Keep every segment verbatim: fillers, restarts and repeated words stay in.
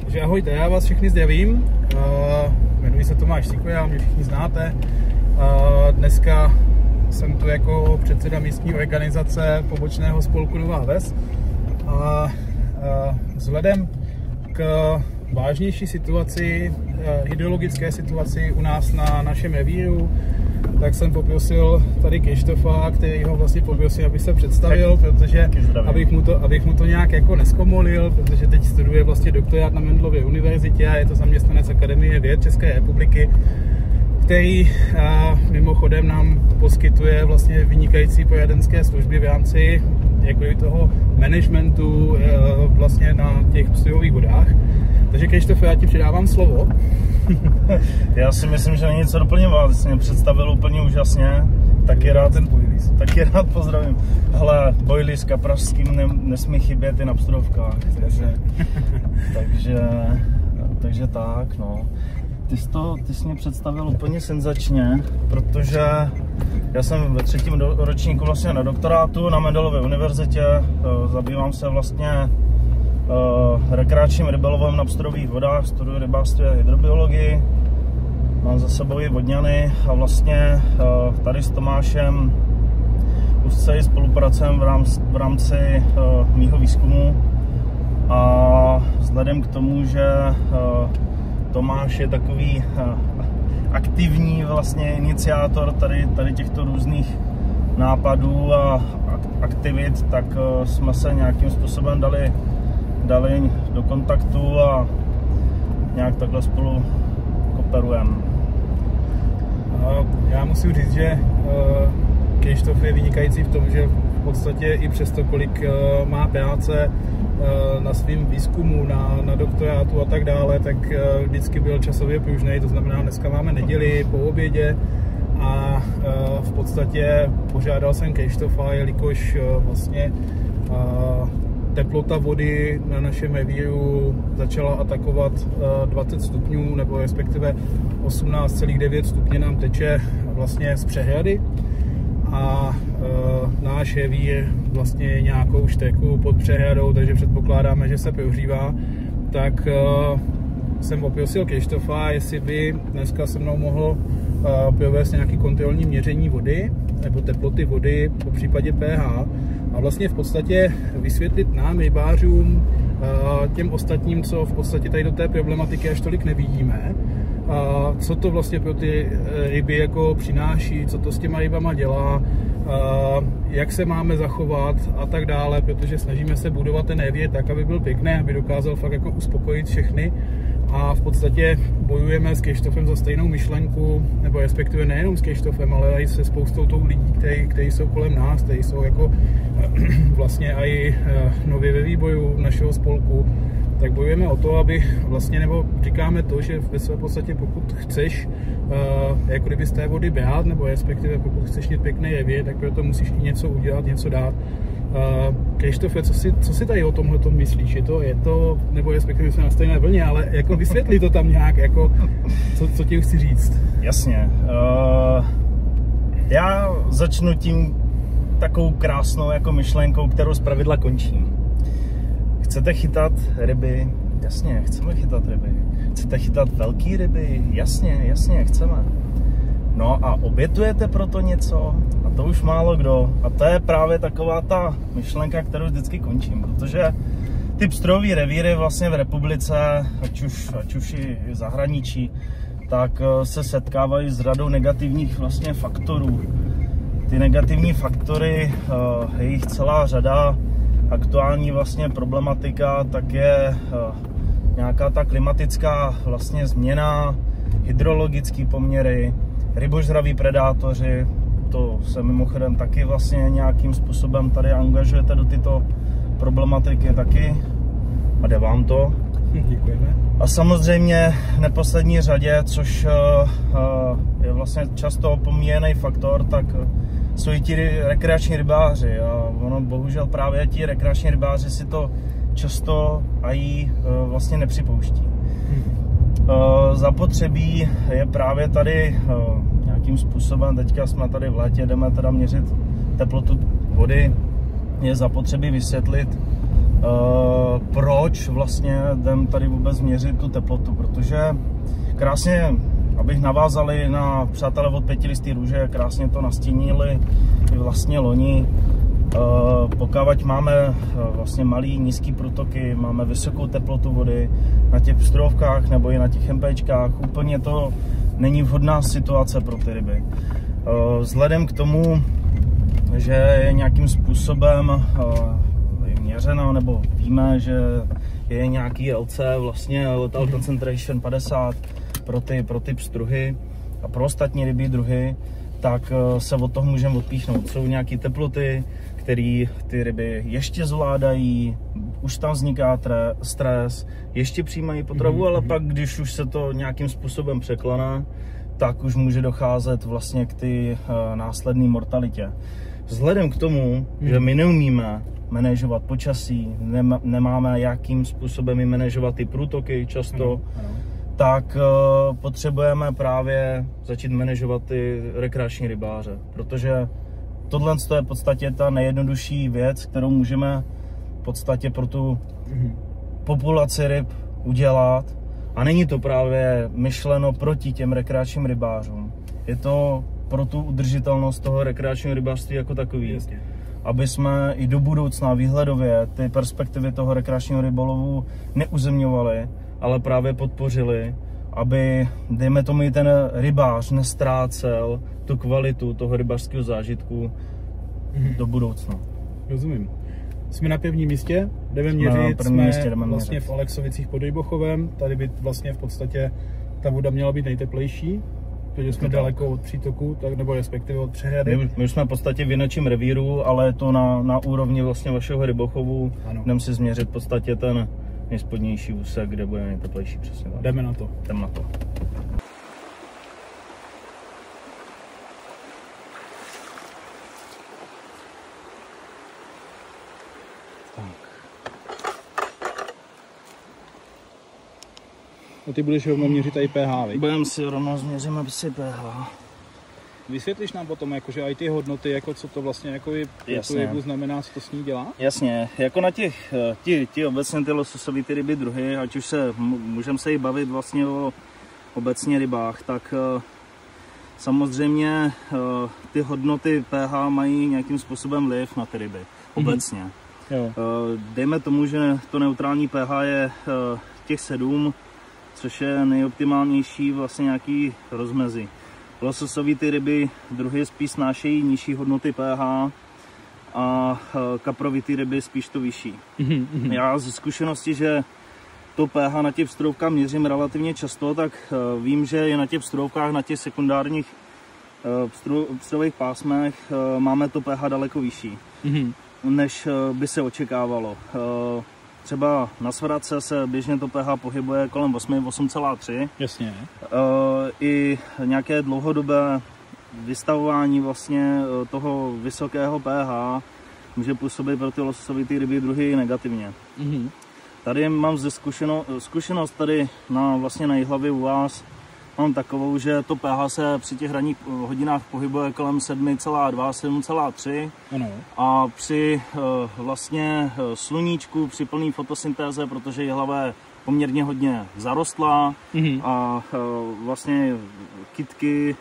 Takže ahojte, já vás všechny zdravím. Uh, jmenuji se Tomáš Sikoja, mě všichni znáte. Uh, dneska jsem tu jako předseda místní organizace pobočného spolku Nová Ves. A uh, vzhledem k vážnější situaci, uh, hydrologické situaci u nás na našem revíru, tak jsem poprosil tady Krištofa, který ho vlastně poprosil, aby se představil, protože abych mu to, abych mu to nějak jako neskomolil, protože teď studuje vlastně doktorát na Mendelově univerzitě a je to zaměstnanec Akademie věd České republiky, který a, mimochodem nám poskytuje vlastně vynikající poradenské služby v rámci jako toho managementu a, vlastně na těch psujových vodách. Takže Krištofe, já ti předávám slovo. Já si myslím, že není co doplňovat, jsi mě představil úplně úžasně, taky rád, taky rád pozdravím. Hele, Boilies s Kapražským ne, nesmí chybět i na pstrovkách, takže, takže, takže tak, no. Ty jsi, to, ty jsi mě představil úplně senzačně, protože já jsem ve třetím do, ročníku vlastně na doktorátu na Mendelově univerzitě, zabývám se vlastně Uh, rekreačním rybolovem na pstrových vodách, studuji rybářství a hydrobiologii, mám za sebou i vodňany a vlastně uh, tady s Tomášem úzce spolupracujeme v rámci, v rámci uh, mýho výzkumu a vzhledem k tomu, že uh, Tomáš je takový uh, aktivní vlastně iniciátor tady, tady těchto různých nápadů a aktivit, tak uh, jsme se nějakým způsobem dali dali do kontaktu a nějak takhle spolu kooperujeme. Já musím říct, že Krištof je vynikající v tom, že v podstatě i přesto, kolik má práce na svém výzkumu, na, na doktorátu a tak dále, tak vždycky byl časově pružnej, to znamená, dneska máme neděli po obědě a v podstatě požádal jsem Krištofa, jelikož vlastně teplota vody na našem revíru začala atakovat dvacet stupňů, nebo respektive osmnáct celá devět stupně nám teče vlastně z přehrady a e, náš revír vlastně je nějakou šteku pod přehradou, takže předpokládáme, že se prohřívá. Tak e, jsem poprosil Krištofa, jestli by dneska se mnou mohl e, provést nějaké kontrolní měření vody nebo teploty vody, po případě pH. A vlastně v podstatě vysvětlit nám, rybářům, těm ostatním, co v podstatě tady do té problematiky až tolik nevidíme, co to vlastně pro ty ryby jako přináší, co to s těma rybama dělá, jak se máme zachovat a tak dále, protože snažíme se budovat ten revír tak, aby byl pěkný, aby dokázal fakt jako uspokojit všechny. A v podstatě bojujeme s Krištofem za stejnou myšlenku, nebo respektive nejenom s Krištofem, ale i se spoustou tou lidí, kteří, kteří jsou kolem nás, kteří jsou jako vlastně i nově ve výboju našeho spolku. Tak bojujeme o to, aby vlastně, nebo říkáme to, že ve své podstatě pokud chceš jako kdyby z té vody brát, nebo respektive pokud chceš mít pěkný revír, tak proto musíš i něco udělat, něco dát. Uh, Krištofe, co si, co si tady o tomhle tom myslíš? Je to, je to, nebo respektive jsme na stejné vlně, ale jako vysvětli to tam nějak, jako, co, co ti chci říct? Jasně. Uh, já začnu tím takovou krásnou jako myšlenkou, kterou zpravidla končím. Chcete chytat ryby? Jasně, chceme chytat ryby. Chcete chytat velký ryby? Jasně, jasně, chceme. No a obětujete proto něco? A to už málo kdo. A to je právě taková ta myšlenka, kterou vždycky končím, protože ty pstrojové revíry vlastně v republice, ať už, ať už i zahraničí, tak se setkávají s řadou negativních vlastně faktorů. Ty negativní faktory, je jich celá řada. Aktuální vlastně problematika tak je nějaká ta klimatická vlastně změna, hydrologické poměry, rybožraví predátoři, to se mimochodem taky vlastně nějakým způsobem tady angažujete do tyto problematiky taky a jde vám to. Děkujeme. A samozřejmě v neposlední řadě, což je vlastně často opomíjený faktor, tak jsou i ti rekreační rybáři a ono bohužel právě ti rekreační rybáři si to často i vlastně nepřipouští. Zapotřebí je právě tady nějakým způsobem, teďka jsme tady v létě, jdeme teda měřit teplotu vody, je zapotřebí vysvětlit proč vlastně jdem tady vůbec měřit tu teplotu, protože krásně, abych navázali na přátelé od Pětilistý růže, krásně to nastínili i vlastně loni. Pokud máme vlastně malý, nízký průtoky, máme vysokou teplotu vody na těch pstrovkách nebo i na těch MPčkách, úplně to není vhodná situace pro ty ryby. Vzhledem k tomu, že je nějakým způsobem měřeno, nebo víme, že je nějaký L C, vlastně Lethal Concentration padesát pro ty, pro ty pstruhy a pro ostatní rybí druhy, tak se od toho můžeme odpíchnout. Jsou nějaké teploty, které ty ryby ještě zvládají, už tam vzniká tre, stres, ještě přijímají potravu, ale pak, když už se to nějakým způsobem překlene, tak už může docházet vlastně k ty uh, následné mortalitě. Vzhledem k tomu, že my neumíme manažovat počasí, nema, nemáme jakým způsobem i manažovat ty průtoky často, ano, ano. tak uh, potřebujeme právě začít manažovat ty rekreační rybáře, protože tohle je v podstatě ta nejjednodušší věc, kterou můžeme v podstatě pro tu mm-hmm. populaci ryb udělat. A není to právě myšleno proti těm rekreačním rybářům. Je to pro tu udržitelnost toho rekreačního rybářství jako takový. Jasně. Aby jsme i do budoucna výhledově ty perspektivy toho rekreačního rybolovu neuzemňovali, ale právě podpořili, aby, dejme tomu, i ten rybář nestrácel tu kvalitu toho rybářského zážitku mm-hmm. do budoucna. Rozumím. Jsme na pevním místě, jdeme měřit, jsme místě, jdeme vlastně měřit. V Alexovicích pod Rybochovem, tady by vlastně v podstatě ta voda měla být nejteplejší, protože jsme to daleko tak. od přítoku, tak, nebo respektive od přehrady. My, my už jsme v podstatě v jinačím revíru, ale je to na, na úrovni vlastně vašeho Rybochovu, jdeme si změřit v podstatě ten nejspodnější úsek, kde bude nejteplejší, přesně tak. Jdeme na to. Jdeme na to. No ty budeš rovnou měřit i pH, viď? Budeme si rovnou změříme si pH. Vysvětlíš nám potom, jakože i ty hodnoty, jako co to vlastně jako tu rybu znamená, co to s ní dělá? Jasně, jako na těch, ti, ti obecně ty lososové ty ryby druhy, ať už se, můžeme se i bavit vlastně o obecně rybách, tak samozřejmě ty hodnoty pH mají nějakým způsobem vliv na ty ryby, obecně. Mm-hmm. Jo. Dejme tomu, že to neutrální pH je těch sedm, což je nejoptimálnější vlastně nějaký rozmezí. Lososové ty ryby druhy spíš snášejí nižší hodnoty pH a kaprovité ryby spíš to vyšší. Mm-hmm. Já ze zkušenosti, že to pH na těch pstrovkách měřím relativně často, tak vím, že je na těch pstrovkách, na těch sekundárních pstrových pásmech máme to pH daleko vyšší, mm-hmm. než by se očekávalo. Třeba na svratce se běžně to pH pohybuje kolem osm, osm celá tři. Jasně. I nějaké dlouhodobé vystavování vlastně toho vysokého pH může působit pro ty lososové ty ryby druhy negativně. Mm-hmm. Tady mám ze zkušeno, zkušenost tady na, vlastně na Jihlavě u vás, mám takovou, že to pH se při těch hraních hodinách pohybuje kolem sedm celá dva, sedm celá tři ano. A při vlastně sluníčku, při plné fotosyntéze, protože Jihlava je poměrně hodně zarostlá mm-hmm. a vlastně kytky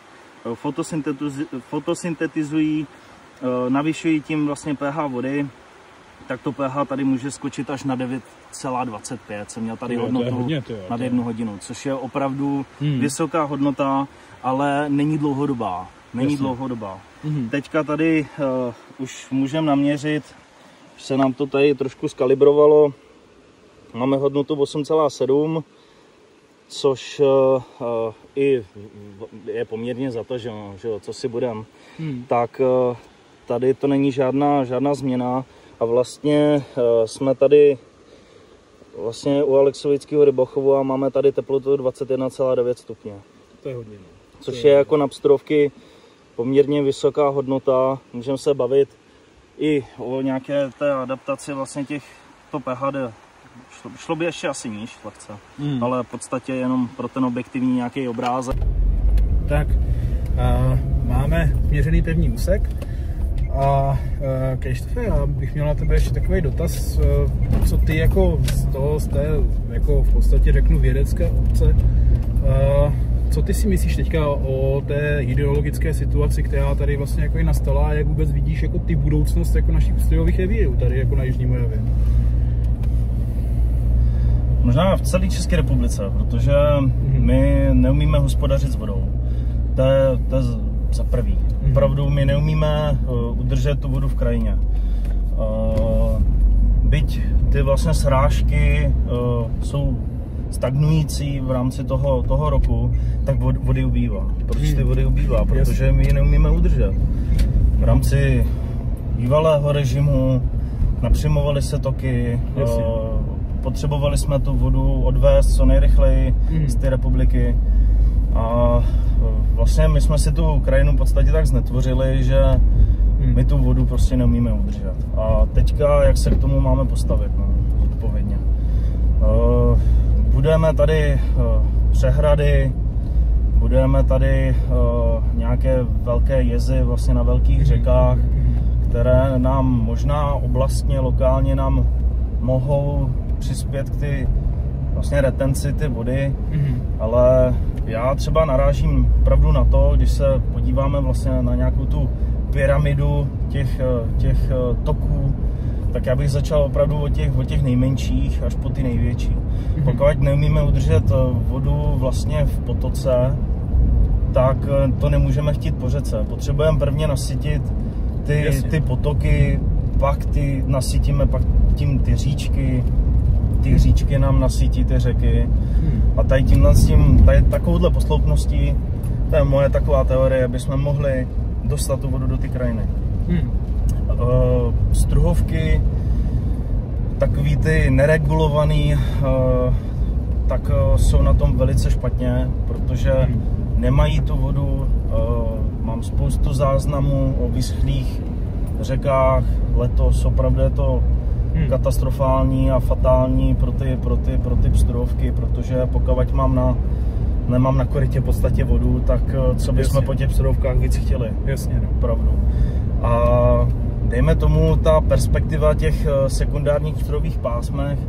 fotosyntetizují, navyšují tím vlastně pH vody, tak to pH tady může skočit až na devět celá dvacet pět. Jsem měl tady jo, hodnotu hodně, to jo, nad jednu hodinu, což je opravdu hmm. vysoká hodnota, ale není dlouhodobá. Není Jasně. dlouhodobá. Hmm. Teďka tady uh, už můžeme naměřit, se nám to tady trošku skalibrovalo. Máme hodnotu osm celá sedm, což uh, uh, i je poměrně za to, že, že co si budem. Hmm. Tak uh, tady to není žádná, žádná změna. A vlastně uh, jsme tady vlastně u Alexovického Rybochovu a máme tady teplotu dvacet jedna celá devět stupně. To je hodně. No. Což je, je jako na pstrovky poměrně vysoká hodnota. Můžeme se bavit i o nějaké té adaptaci vlastně těch to pH. Šlo, šlo by ještě asi níž lehce, mm. ale v podstatě jenom pro ten objektivní nějaký obrázek. Tak, uh, máme měřený pevný úsek. A Krištofe, já bych měl na tebe ještě takový dotaz, co ty jako z toho, z té, jako v podstatě řeknu vědecké obce, co ty si myslíš teďka o té hydrologické situaci, která tady vlastně jako i nastala, a jak vůbec vidíš jako ty budoucnost jako našich strojových revírů tady jako na Jižní Moravě? Možná v celé České republice, protože my neumíme hospodařit s vodou. To je, to je za prvý. Opravdu my neumíme uh, udržet tu vodu v krajině. Uh, byť ty vlastně srážky uh, jsou stagnující v rámci toho, toho roku, tak vod, vody ubývá. Proč ty vody ubývá? Protože my ji neumíme udržet. V rámci bývalého režimu napřimovaly se toky, uh, potřebovali jsme tu vodu odvést co nejrychleji z té republiky. A vlastně my jsme si tu krajinu v podstatě tak znetvořili, že my tu vodu prostě neumíme udržet. A teďka, jak se k tomu máme postavit, no, odpovědně. Uh, budeme tady uh, přehrady, budeme tady uh, nějaké velké jezy vlastně na velkých řekách, které nám možná oblastně, lokálně nám mohou přispět k ty vlastně retenci ty vody, mm-hmm. ale já třeba narážím opravdu na to, když se podíváme vlastně na nějakou tu pyramidu těch, těch toků, tak já bych začal opravdu od těch, od těch nejmenších až po ty největší. Mm-hmm. Pokud neumíme udržet vodu vlastně v potoce, tak to nemůžeme chtít po řece. Potřebujeme prvně nasytit ty, ty potoky, pak ty nasytíme pak tím ty říčky, ty říčky nám nasytí ty řeky. A tady tímhle s tím, tady takovouhle posloupností, to je moje taková teorie, aby jsme mohli dostat tu vodu do ty krajiny. Hmm. Uh, struhovky, takový ty neregulovaný, uh, tak uh, jsou na tom velice špatně, protože hmm. nemají tu vodu. Uh, mám spoustu záznamů o vyschlých řekách letos, opravdu je to Hmm. katastrofální a fatální pro ty, pro ty, pro ty pstruhovky, protože pokud mám na, nemám na korytě v podstatě vodu, tak co bychom po těch pstruhovkách víc chtěli. Jasně, no. Opravdu. A dejme tomu, ta perspektiva těch sekundárních pstruhových pásmech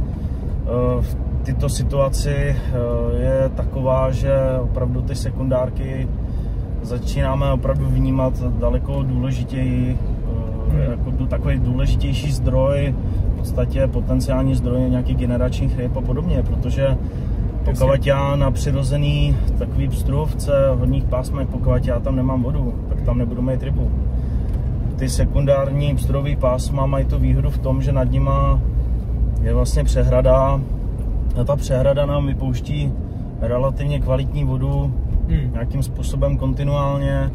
v této situaci je taková, že opravdu ty sekundárky začínáme opravdu vnímat daleko důležitěji, jako takový důležitější zdroj, v podstatě potenciální zdroj nějakých generačních ryb a podobně, protože pokud já na přirozený takový pstruhovce v horních pásmech, pokud já tam nemám vodu, tak tam nebudu mít rybu. Ty sekundární pstruhový pásma mají tu výhodu v tom, že nad nima je vlastně přehrada a ta přehrada nám vypouští relativně kvalitní vodu hmm. nějakým způsobem kontinuálně.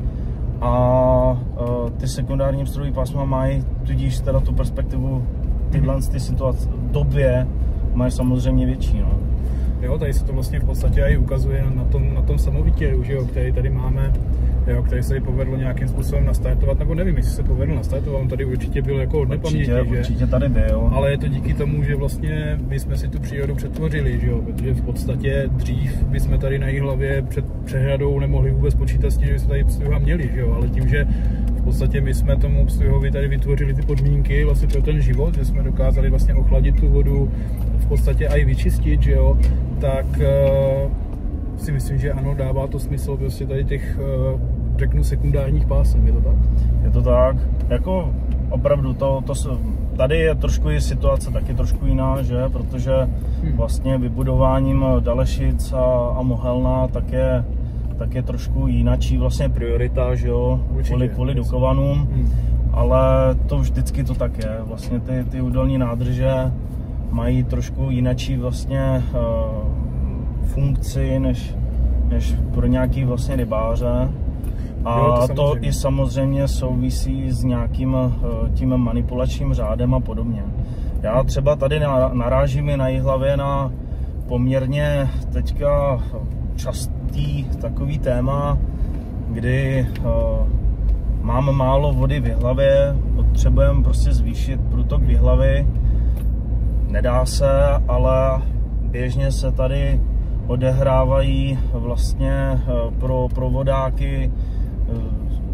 A uh, ty sekundární pstruhový pásma mají tudíž teda tu perspektivu tyhle ty situace v době mají samozřejmě větší. No. Jo, tady se to vlastně v podstatě i ukazuje na tom, na tom samovitěru, že jo, který tady máme, jo, který se povedlo nějakým způsobem nastartovat, nebo nevím, jestli se povedlo nastartovat, on tady určitě byl jako od nepaměti, že? Určitě tady byl. Ale je to díky tomu, že vlastně my jsme si tu přírodu přetvořili, že jo, protože v podstatě dřív bychom tady na Jihlavě před přehradou nemohli vůbec počítat s tím, že jsme tady pstruha měli, že jo, ale tím, že v podstatě my jsme tomu pstruhovi tady vytvořili ty podmínky vlastně pro ten život, že jsme dokázali vlastně ochladit tu vodu, v podstatě i vyčistit, že jo, tak uh, si myslím, že ano, dává to smysl prostě tady těch, uh, řeknu, sekundárních pásem, je to tak? Je to tak, jako opravdu to, to tady je trošku je situace taky trošku jiná, že, protože hmm. vlastně vybudováním Dalešic a, a Mohelna tak je, tak je trošku jinačí vlastně priorita, že jo, určitě, kvůli, kvůli Dukovanům, hmm. ale to vždycky to tak je, vlastně ty, ty údolní nádrže mají trošku jinačí vlastně uh, funkci než, než pro nějaký vlastně rybáře. A jo, to, to i samozřejmě souvisí s nějakým uh, tím manipulačním řádem a podobně. Já třeba tady narážím i na Jihlavě na poměrně teďka častý takový téma, kdy uh, máme málo vody v Jihlavě, potřebujeme prostě zvýšit průtok v Jihlavy. Nedá se, ale běžně se tady odehrávají vlastně pro, pro vodáky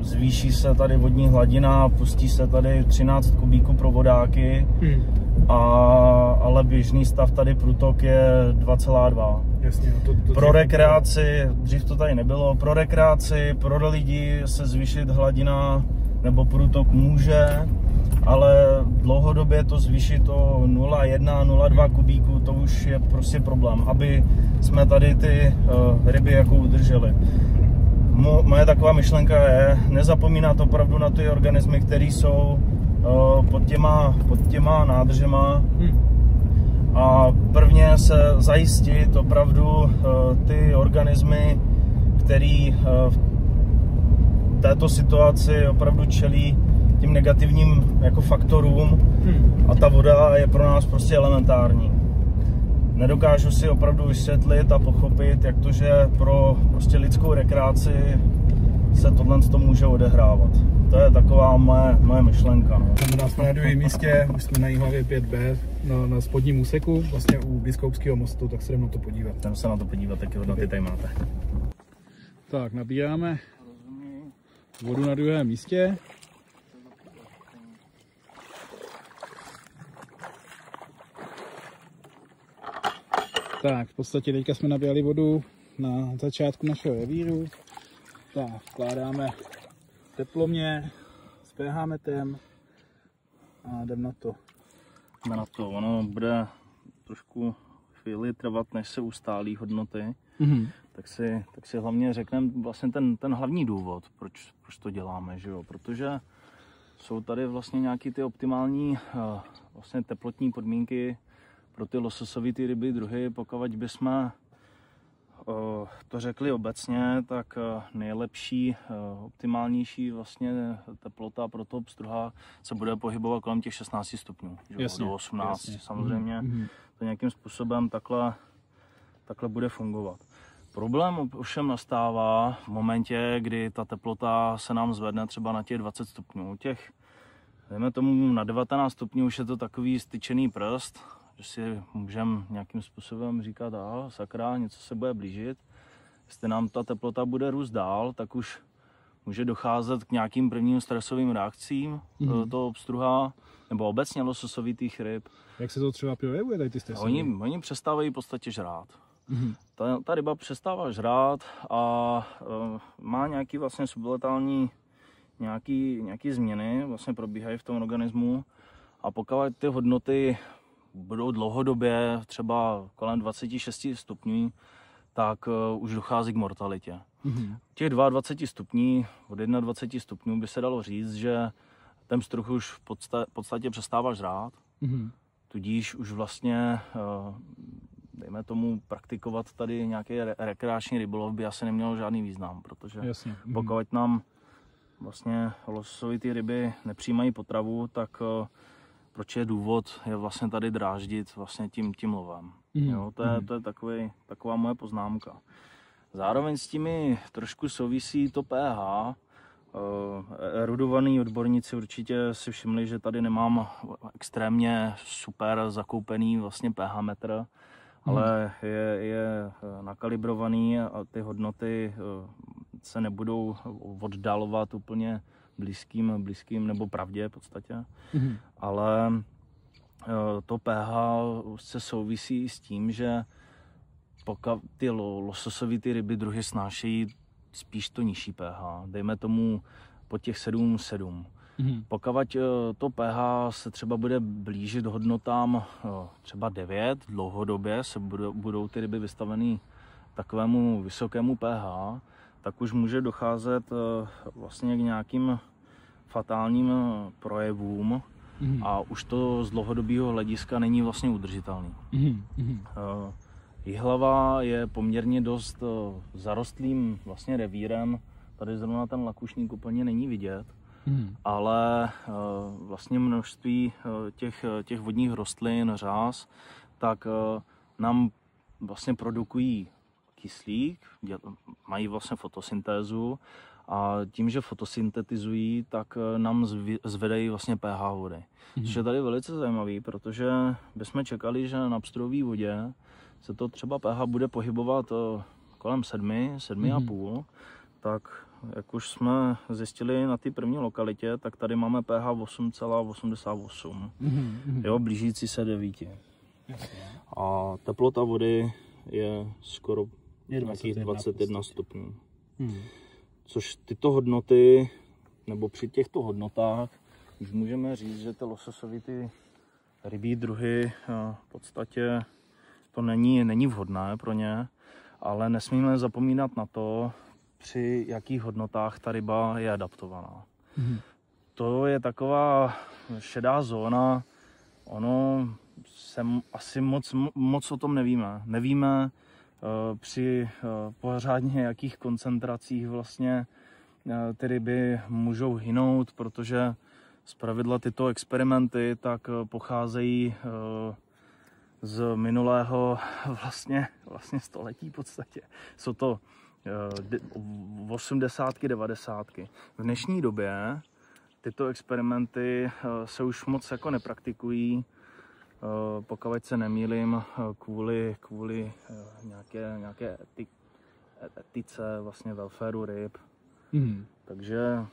zvýší se tady vodní hladina, pustí se tady třináct kubíků pro vodáky, hmm. a, ale běžný stav tady průtok je dva celá dva. Jasně, to, to pro rekreaci, dřív to tady nebylo, pro rekreaci, pro lidi se zvýšit hladina nebo průtok může, ale dlouhodobě to zvýšit o nula celá jedna, nula celá dva kubíku, to už je prostě problém, aby jsme tady ty uh, ryby jako udrželi. Mo, moje taková myšlenka je nezapomínat opravdu na ty organismy, které jsou uh, pod, těma, pod těma nádržema, hmm. a prvně se zajistit opravdu uh, ty organismy, které uh, v této situaci opravdu čelí tím negativním jako faktorům, hmm. a ta voda je pro nás prostě elementární. Nedokážu si opravdu vysvětlit a pochopit, jak to, že pro prostě lidskou rekreaci se tohle to může odehrávat. To je taková moje, moje myšlenka. No. Na jsme na druhém místě, už jsme na Jihlavě pět bé, na, na spodním úseku, vlastně u Biskupského mostu, tak se jdeme na to podívat. Jdeme se na to podívat, taky hodnoty tady máte. Tak, nabíráme vodu na druhém místě. Tak, v podstatě teďka jsme nabíjali vodu na začátku našeho revíru. Tak, vkládáme teploměr s pH metrem a jdeme na to. Jdeme na to, ono bude trošku chvíli trvat, než se ustálí hodnoty, mm-hmm. tak, si, tak si hlavně řekneme vlastně ten, ten hlavní důvod, proč, proč to děláme, že jo? Protože jsou tady vlastně nějaké ty optimální vlastně teplotní podmínky pro ty lososovité ryby druhy. Pokud bychom to řekli obecně, tak nejlepší, optimálnější vlastně teplota pro toho pstruha se bude pohybovat kolem těch šestnácti stupňů, jasně, do osmnácti. Jasně. Samozřejmě mm-hmm. to nějakým způsobem takhle, takhle bude fungovat. Problém ovšem nastává v momentě, kdy ta teplota se nám zvedne třeba na těch dvacet stupňů. Těch, dejme tomu na devatenáct stupňů už je to takový styčený prst, že si můžeme nějakým způsobem říkat, a sakra, něco se bude blížit. Jestli nám ta teplota bude růst dál, tak už může docházet k nějakým prvním stresovým reakcím mm-hmm. toho pstruha, nebo obecně lososovitých ryb. Jak se to třeba projevuje, tady ty stresové? Oni, oni přestávají v podstatě žrát. Mm-hmm. Ta, ta ryba přestává žrát a uh, má nějaký vlastně subletální nějaký, nějaký změny, vlastně probíhají v tom organismu, a pokud ty hodnoty budou dlouhodobě třeba kolem dvacet šest stupňů, tak uh, už dochází k mortalitě. Mm-hmm. Těch dvacet dva stupňů, od dvacet jedna stupňů by se dalo říct, že ten pstruh už v podstatě, podstatě přestává žrát, mm-hmm. tudíž už vlastně, uh, dejme tomu, praktikovat tady nějaký re- rekreační rybolov by asi nemělo žádný význam, protože jasně. Mm-hmm. pokud nám vlastně lososovité ryby nepřijímají potravu, tak uh, proč je důvod je vlastně tady dráždit vlastně tím, tím lovem. Mm. Jo, to je, mm. to je takový, taková moje poznámka. Zároveň s tím trošku souvisí to pH. Erudovaní odborníci určitě si všimli, že tady nemám extrémně super zakoupený vlastně pH metr, mm. ale je, je nakalibrovaný a ty hodnoty se nebudou oddalovat úplně blízkým, blízkým nebo pravdě v podstatě, mm-hmm. ale to pH se souvisí s tím, že pokud ty lososovité ryby druhy snášejí spíš to nižší pH, dejme tomu po těch sedm sedm. Mm-hmm. Pokud to pH se třeba bude blížit hodnotám třeba devět, dlouhodobě se budou, budou ty ryby vystaveny takovému vysokému pH, tak už může docházet vlastně k nějakým fatálním projevům mm. a už to z dlouhodobého hlediska není vlastně udržitelný. Mm. Mm. Jihlava je poměrně dost zarostlým vlastně revírem, tady zrovna ten lakušník úplně není vidět, mm. ale vlastně množství těch, těch vodních rostlin, řas, tak nám vlastně produkují kyslík, mají vlastně fotosyntézu a tím, že fotosyntetizují, tak nám zvedají vlastně pH vody. Mm-hmm. Což je tady velice zajímavý, protože bychom čekali, že na pstrové vodě se to třeba pH bude pohybovat kolem sedmi, sedmi mm-hmm. a půl, tak jak už jsme zjistili na té první lokalitě, tak tady máme pH osm celá osmdesát osm, mm-hmm. jo, blížící se devíti. A teplota vody je skoro je nějakých dvacet jedna stupňů. Hmm. Což tyto hodnoty, nebo při těchto hodnotách, už můžeme říct, že ty lososovité rybí druhy v podstatě to není, není vhodné pro ně, ale nesmíme zapomínat na to, při jakých hodnotách ta ryba je adaptovaná. Hmm. To je taková šedá zóna, ono se asi moc, moc o tom nevíme. Nevíme uh, při uh, pořádně jakých koncentracích vlastně uh, ty ryby můžou hynout, protože zpravidla tyto experimenty tak uh, pocházejí uh, z minulého vlastně, vlastně století v podstatě. Jsou to uh, osmdesátky, devadesátky. V dnešní době tyto experimenty uh, se už moc jako nepraktikují. Pokud se nemýlím, kvůli, kvůli nějaké, nějaké eti, etice, vlastně welfareu ryb. Mm. Takže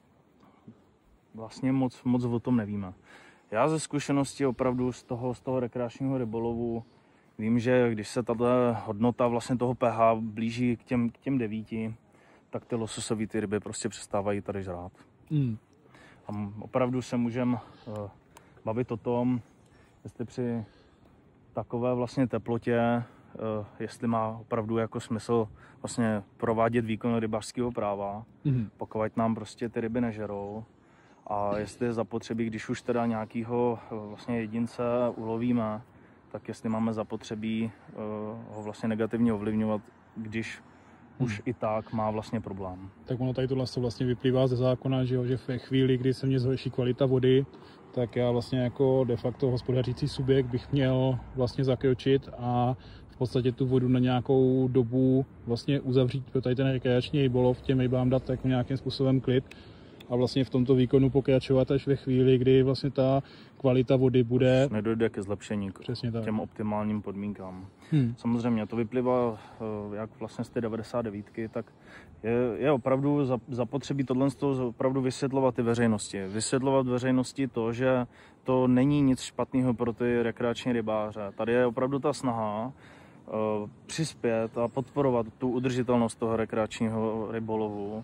vlastně moc, moc o tom nevíme. Já ze zkušenosti opravdu z toho, z toho rekreačního rybolovu vím, že když se tato hodnota vlastně toho pH blíží k těm, k těm devíti, tak ty lososovité ryby prostě přestávají tady žrát. Mm. A opravdu se můžeme bavit o tom, jestli při takové vlastně teplotě, jestli má opravdu jako smysl vlastně provádět výkon rybářského práva, mm-hmm. pokud nám prostě ty ryby nežerou, a jestli je zapotřebí, když už teda nějakého vlastně jedince ulovíme, tak jestli máme zapotřebí ho vlastně negativně ovlivňovat, když hmm. už i tak má vlastně problém. Tak ono tady tohle vlastně vyplývá ze zákona, že, jo, že ve chvíli, kdy se mě zhorší kvalita vody, tak já vlastně jako de facto hospodařící subjekt bych měl vlastně zakročit a v podstatě tu vodu na nějakou dobu vlastně uzavřít, pro tady ten rekreační rybolov, těm rybám dát jako nějakým způsobem klid a vlastně v tomto výkonu pokračovat až ve chvíli, kdy vlastně ta kvalita vody bude... Nedojde ke zlepšení, k těm optimálním podmínkám. Hmm. Samozřejmě to vyplývá jak vlastně z té devadesát devítky, tak je, je opravdu zapotřebí tohle opravdu vysvětlovat i veřejnosti. Vysvětlovat veřejnosti to, že to není nic špatného pro ty rekreační rybáře. Tady je opravdu ta snaha uh, přispět a podporovat tu udržitelnost toho rekreačního rybolovu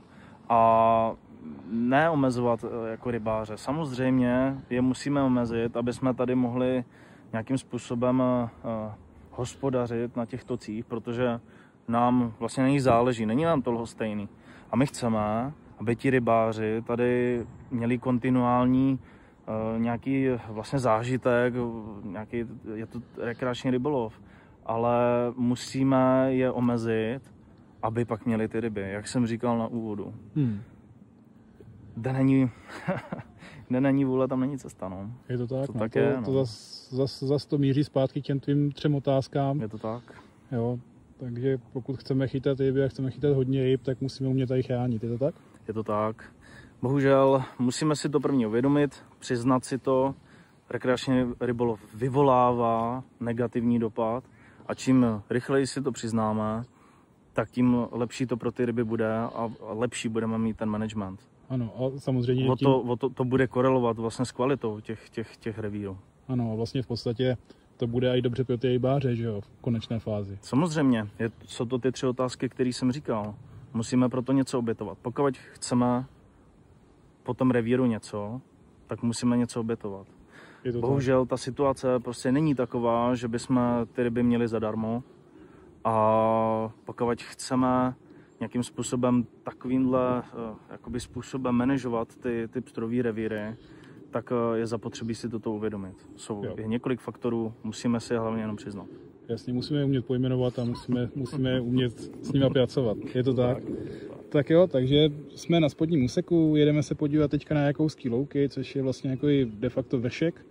a neomezovat jako rybáře. Samozřejmě je musíme omezit, aby jsme tady mohli nějakým způsobem uh, hospodařit na těch tocích, protože nám vlastně na nich záleží, není nám to lhostejný. A my chceme, aby ti rybáři tady měli kontinuální uh, nějaký vlastně zážitek, nějaký, je to rekreační rybolov, ale musíme je omezit, aby pak měli ty ryby, jak jsem říkal na úvodu. Hmm. Kde není, kde není vůle, tam není cesta, no. Je to tak, to, no. tak to, je, no. to zas, zas, zas to míří zpátky k těm tvým třem otázkám. Je to tak. Jo, takže pokud chceme chytat ryby a chceme chytat hodně ryb, tak musíme umět tady chránit, je to tak? Je to tak. Bohužel musíme si to první uvědomit, přiznat si to, rekreační rybolov vyvolává negativní dopad a čím rychleji si to přiznáme, tak tím lepší to pro ty ryby bude a lepší budeme mít ten management. Ano, a samozřejmě o to, tím... o to, to bude korelovat vlastně s kvalitou těch, těch, těch revírů. Ano, a vlastně v podstatě to bude i dobře pro ty rybáře, že jo, v konečné fázi. Samozřejmě, je, jsou to ty tři otázky, které jsem říkal. Musíme proto něco obětovat. Pokud chceme po tom revíru něco, tak musíme něco obětovat. Bohužel tak. Ta situace prostě není taková, že bychom ty ryby měli zadarmo. A pokud chceme nějakým způsobem takovýmhle jakoby způsobem manažovat ty, ty pstrový revíry, tak je zapotřebí si toto uvědomit. Jsou je několik faktorů, musíme si je hlavně jenom přiznat. Jasně, musíme je umět pojmenovat a musíme, musíme umět s nimi pracovat. Je to tak? tak? Tak jo, takže jsme na spodním úseku, jedeme se podívat teďka na Jakouský louky, což je vlastně jako de facto vršek.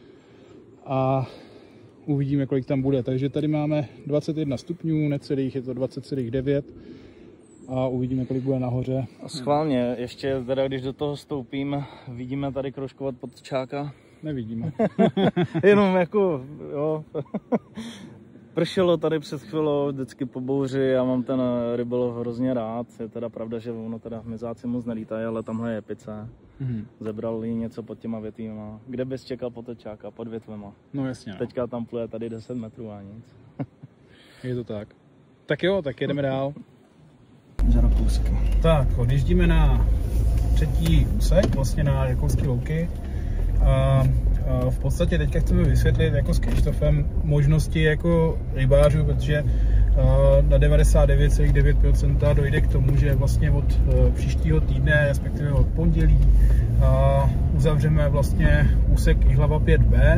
A uvidíme, kolik tam bude. Takže tady máme dvacet jedna stupňů, necelých, je to dvacet celá devět. A uvidíme, kolik bude nahoře. A schválně, ještě teda, když do toho stoupím, vidíme tady kroužkovat podčáka? Nevidíme. Jenom jako, jo. Pršelo tady před chvilou, vždycky po bouři, já mám ten rybolov hrozně rád. Je teda pravda, že ono teda hmyzáci moc nelítají, ale tamhle je pice. Mm-hmm. Zebral jí něco pod těma větvýma. Kde bys čekal potečáka? Pod větvema. No jasně. No. Teďka tam pluje tady deset metrů a nic. Je to tak. Tak jo, tak jedeme dál. Žarapůzky. Tak, odjíždíme na třetí úsek, vlastně na Jakovské louky. A v podstatě teďka chceme vysvětlit jako s Krištofem možnosti jako rybářů, protože na devadesát devět celá devět procent dojde k tomu, že vlastně od příštího týdne, respektive od pondělí, uzavřeme vlastně úsek Jihlava pět bé.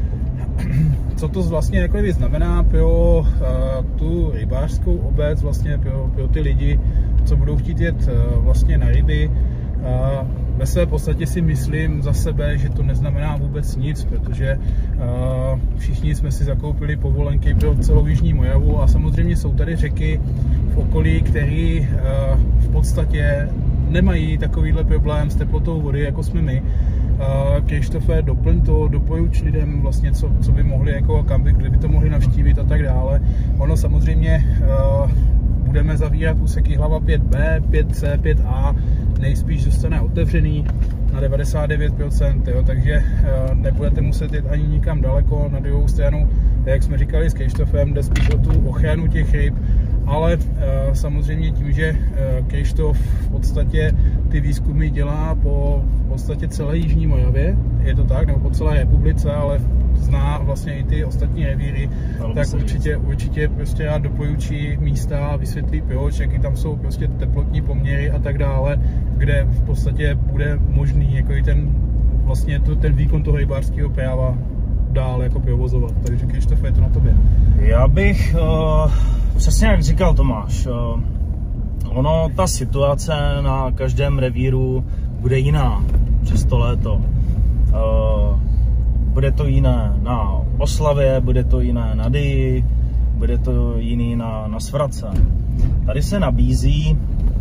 Co to vlastně jako znamená pro tu rybářskou obec, vlastně pro, pro ty lidi, co budou chtít jet vlastně na ryby. Ve své podstatě si myslím za sebe, že to neznamená vůbec nic, protože uh, všichni jsme si zakoupili povolenky pro celou Jižní Moravu a samozřejmě jsou tady řeky v okolí, které uh, v podstatě nemají takovýhle problém s teplotou vody, jako jsme my. Uh, Krištofe, doplň to, doporuč lidem vlastně, co, co by mohli, jako kam by, kde by to mohli navštívit a tak dále. Ono samozřejmě uh, budeme zavírat úsek Jihlava pět bé, pět cé, pět á, nejspíš zůstane otevřený na devadesát devět procent, jo, takže uh, nebudete muset jít ani nikam daleko. Na druhou stranu, jak jsme říkali s Krištofem, jde spíš o tu ochranu těch ryb, ale uh, samozřejmě tím, že uh, Krištof v podstatě ty výzkumy dělá po v podstatě celé Jižní Moravě, je to tak, nebo po celé republice, ale zná vlastně i ty ostatní revíry, no, tak určitě, určitě prostě já doporučí místa a vysvětlí proč, jaký tam jsou prostě teplotní poměry a tak dále, kde v podstatě bude možný jako i ten, vlastně to, ten výkon toho rybářského práva dál jako provozovat. Takže Krištofe, je to na tobě. Já bych, uh, přesně jak říkal Tomáš, uh, ono, ta situace na každém revíru bude jiná přes to léto. Uh, bude to jiné na Oslavě, bude to jiné na Dyji, bude to jiný na, na Svratce. Tady se nabízí,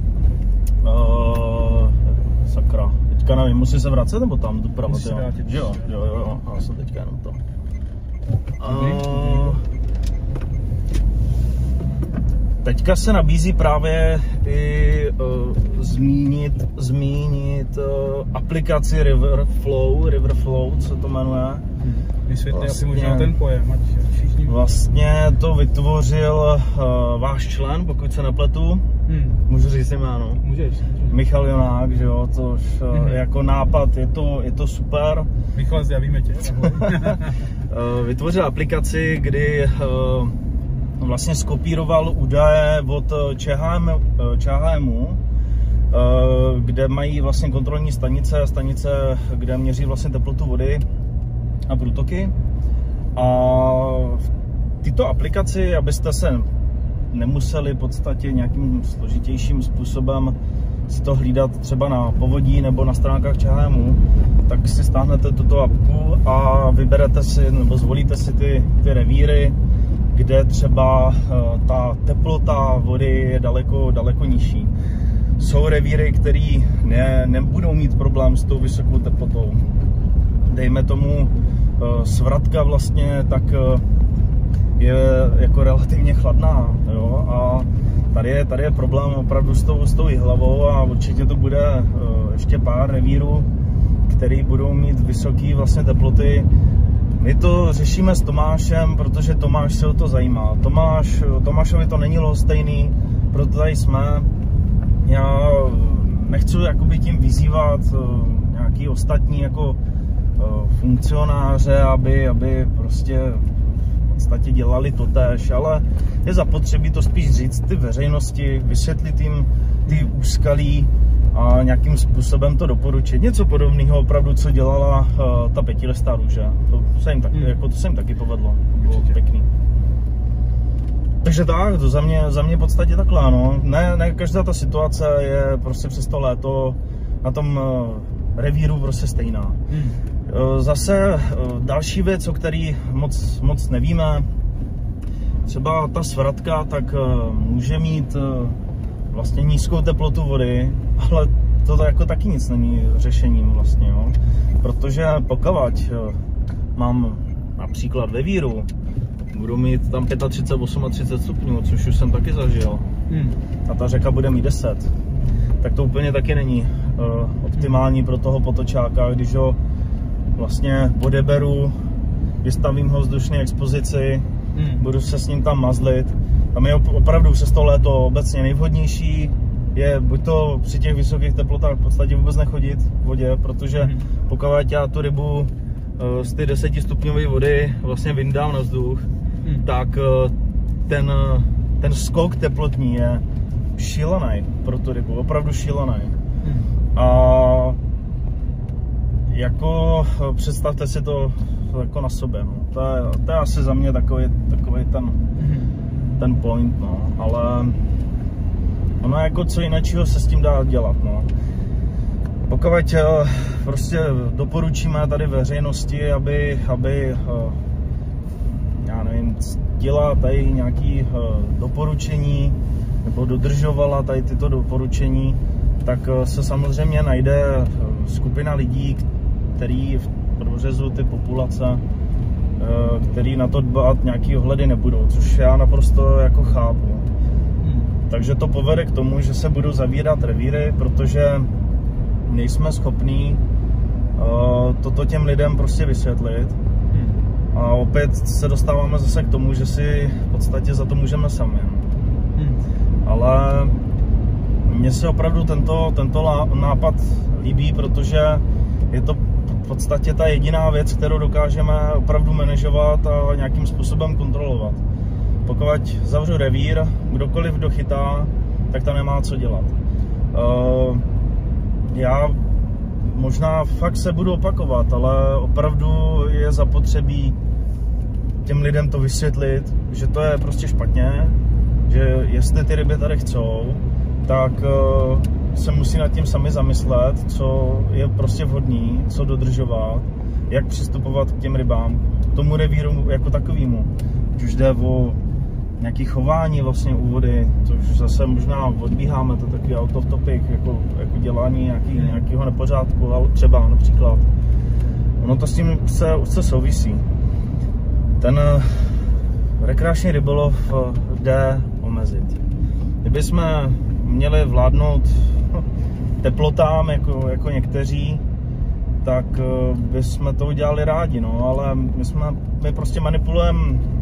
uh, sakra, teďka nevím, musí se vracet nebo tam doprava? Jo, jo, jo, jo, já jsem teďka jenom to. Uh, Teďka se nabízí právě i uh, zmínit, zmínit uh, aplikaci Riverflow, Riverflow, co to jmenuje. Vysvětli vlastně, asi možná ten pojem, ať všichni... Vlastně to vytvořil uh, váš člen, pokud se nepletu. Hmm. Můžu říct jméno? Můžeš. Michal Jonák, že jo, což uh, hmm. jako nápad je to, je to super. Michal, zdravíme tě. uh, vytvořil aplikaci, kdy uh, vlastně skopíroval údaje od ČHMu, kde mají vlastně kontrolní stanice, stanice, kde měří vlastně teplotu vody a průtoky. A v této aplikaci, abyste se nemuseli v podstatě nějakým složitějším způsobem si to hlídat třeba na povodí nebo na stránkách ČHMu, tak si stáhnete tuto apku a vyberete si nebo zvolíte si ty, ty revíry, kde třeba ta teplota vody je daleko, daleko nižší. Jsou revíry, které ne, nebudou mít problém s tou vysokou teplotou. Dejme tomu Svratka vlastně, tak je jako relativně chladná. Jo? A tady je, tady je problém opravdu s tou, s tou Jihlavou a určitě to bude ještě pár revírů, které budou mít vysoké vlastně teploty. My to řešíme s Tomášem, protože Tomáš se o to zajímá. Tomáš, Tomášovi to není lhostejný, proto tady jsme. Já nechci jakoby tím vyzývat nějaký ostatní jako funkcionáře, aby, aby prostě v podstatě dělali totéž, ale je zapotřebí to spíš říct ty veřejnosti, vysvětlit jim ty úskalí a nějakým způsobem to doporučit. Něco podobného opravdu, co dělala uh, ta pětilistá růže. To se jim taky, hmm. jako, to se jim taky povedlo. Bylo pěkný. Takže tak, to za mě, za mě v podstatě takhle, no. Ne, ne každá ta situace je prostě přes to léto na tom uh, revíru prostě stejná. Hmm. Uh, zase uh, další věc, o který moc, moc nevíme, třeba ta Svratka, tak uh, může mít uh, vlastně nízkou teplotu vody, ale to jako taky nic není řešením vlastně, jo. Protože pokud mám například ve víru budu mít tam třicet pět, třicet osm stupňů, což už jsem taky zažil. Hmm. A ta řeka bude mít deset. Tak to úplně taky není uh, optimální pro toho potočáka, když ho vlastně odeberu, vystavím ho vzdušné expozici, hmm. budu se s ním tam mazlit. Tam je opravdu přes to léto obecně nejvhodnější je buď to při těch vysokých teplotách v podstatě vůbec nechodit v vodě, protože hmm. pokud já tu rybu z ty desetistupňové vody vlastně vyndám na vzduch, hmm. tak ten, ten skok teplotní je šílený pro tu rybu, opravdu šílený. Hmm. A jako představte si to jako na sobě, no. to, je, to je asi za mě takový, takový ten, hmm. ten point, no. Ale ono jako co jiného se s tím dá dělat, no. Pokud prostě doporučíme tady veřejnosti, aby, aby já nevím, dělala tady nějaké doporučení nebo dodržovala tady tyto doporučení, tak se samozřejmě najde skupina lidí, který v průřezu ty populace, který na to dbát nějaký ohledy nebudou, což já naprosto jako chápu. Takže to povede k tomu, že se budou zavírat revíry, protože nejsme schopní uh, toto těm lidem prostě vysvětlit. Hmm. A opět se dostáváme zase k tomu, že si v podstatě za to můžeme sami. Hmm. Ale mně se opravdu tento, tento nápad líbí, protože je to v podstatě ta jediná věc, kterou dokážeme opravdu manažovat a nějakým způsobem kontrolovat. Pokud zavřu revír, kdokoliv kdo chytá, tak tam nemá co dělat. Uh, Já možná fakt se budu opakovat, ale opravdu je zapotřebí těm lidem to vysvětlit, že to je prostě špatně, že jestli ty ryby tady chcou, tak uh, se musí nad tím sami zamyslet, co je prostě vhodný, co dodržovat, jak přistupovat k těm rybám, k tomu revíru jako takovému. Už jde o nějaké chování vlastně u vody, což zase možná odbíháme, to takový out of topic, jako, jako dělání nějaký, nějakého nepořádku, ale třeba například. Ono to s tím se, se souvisí. Ten rekreační rybolov jde omezit. Kdyby jsme měli vládnout teplotám, jako, jako někteří, tak bychom to udělali rádi, no, ale my, jsme, my prostě manipulujeme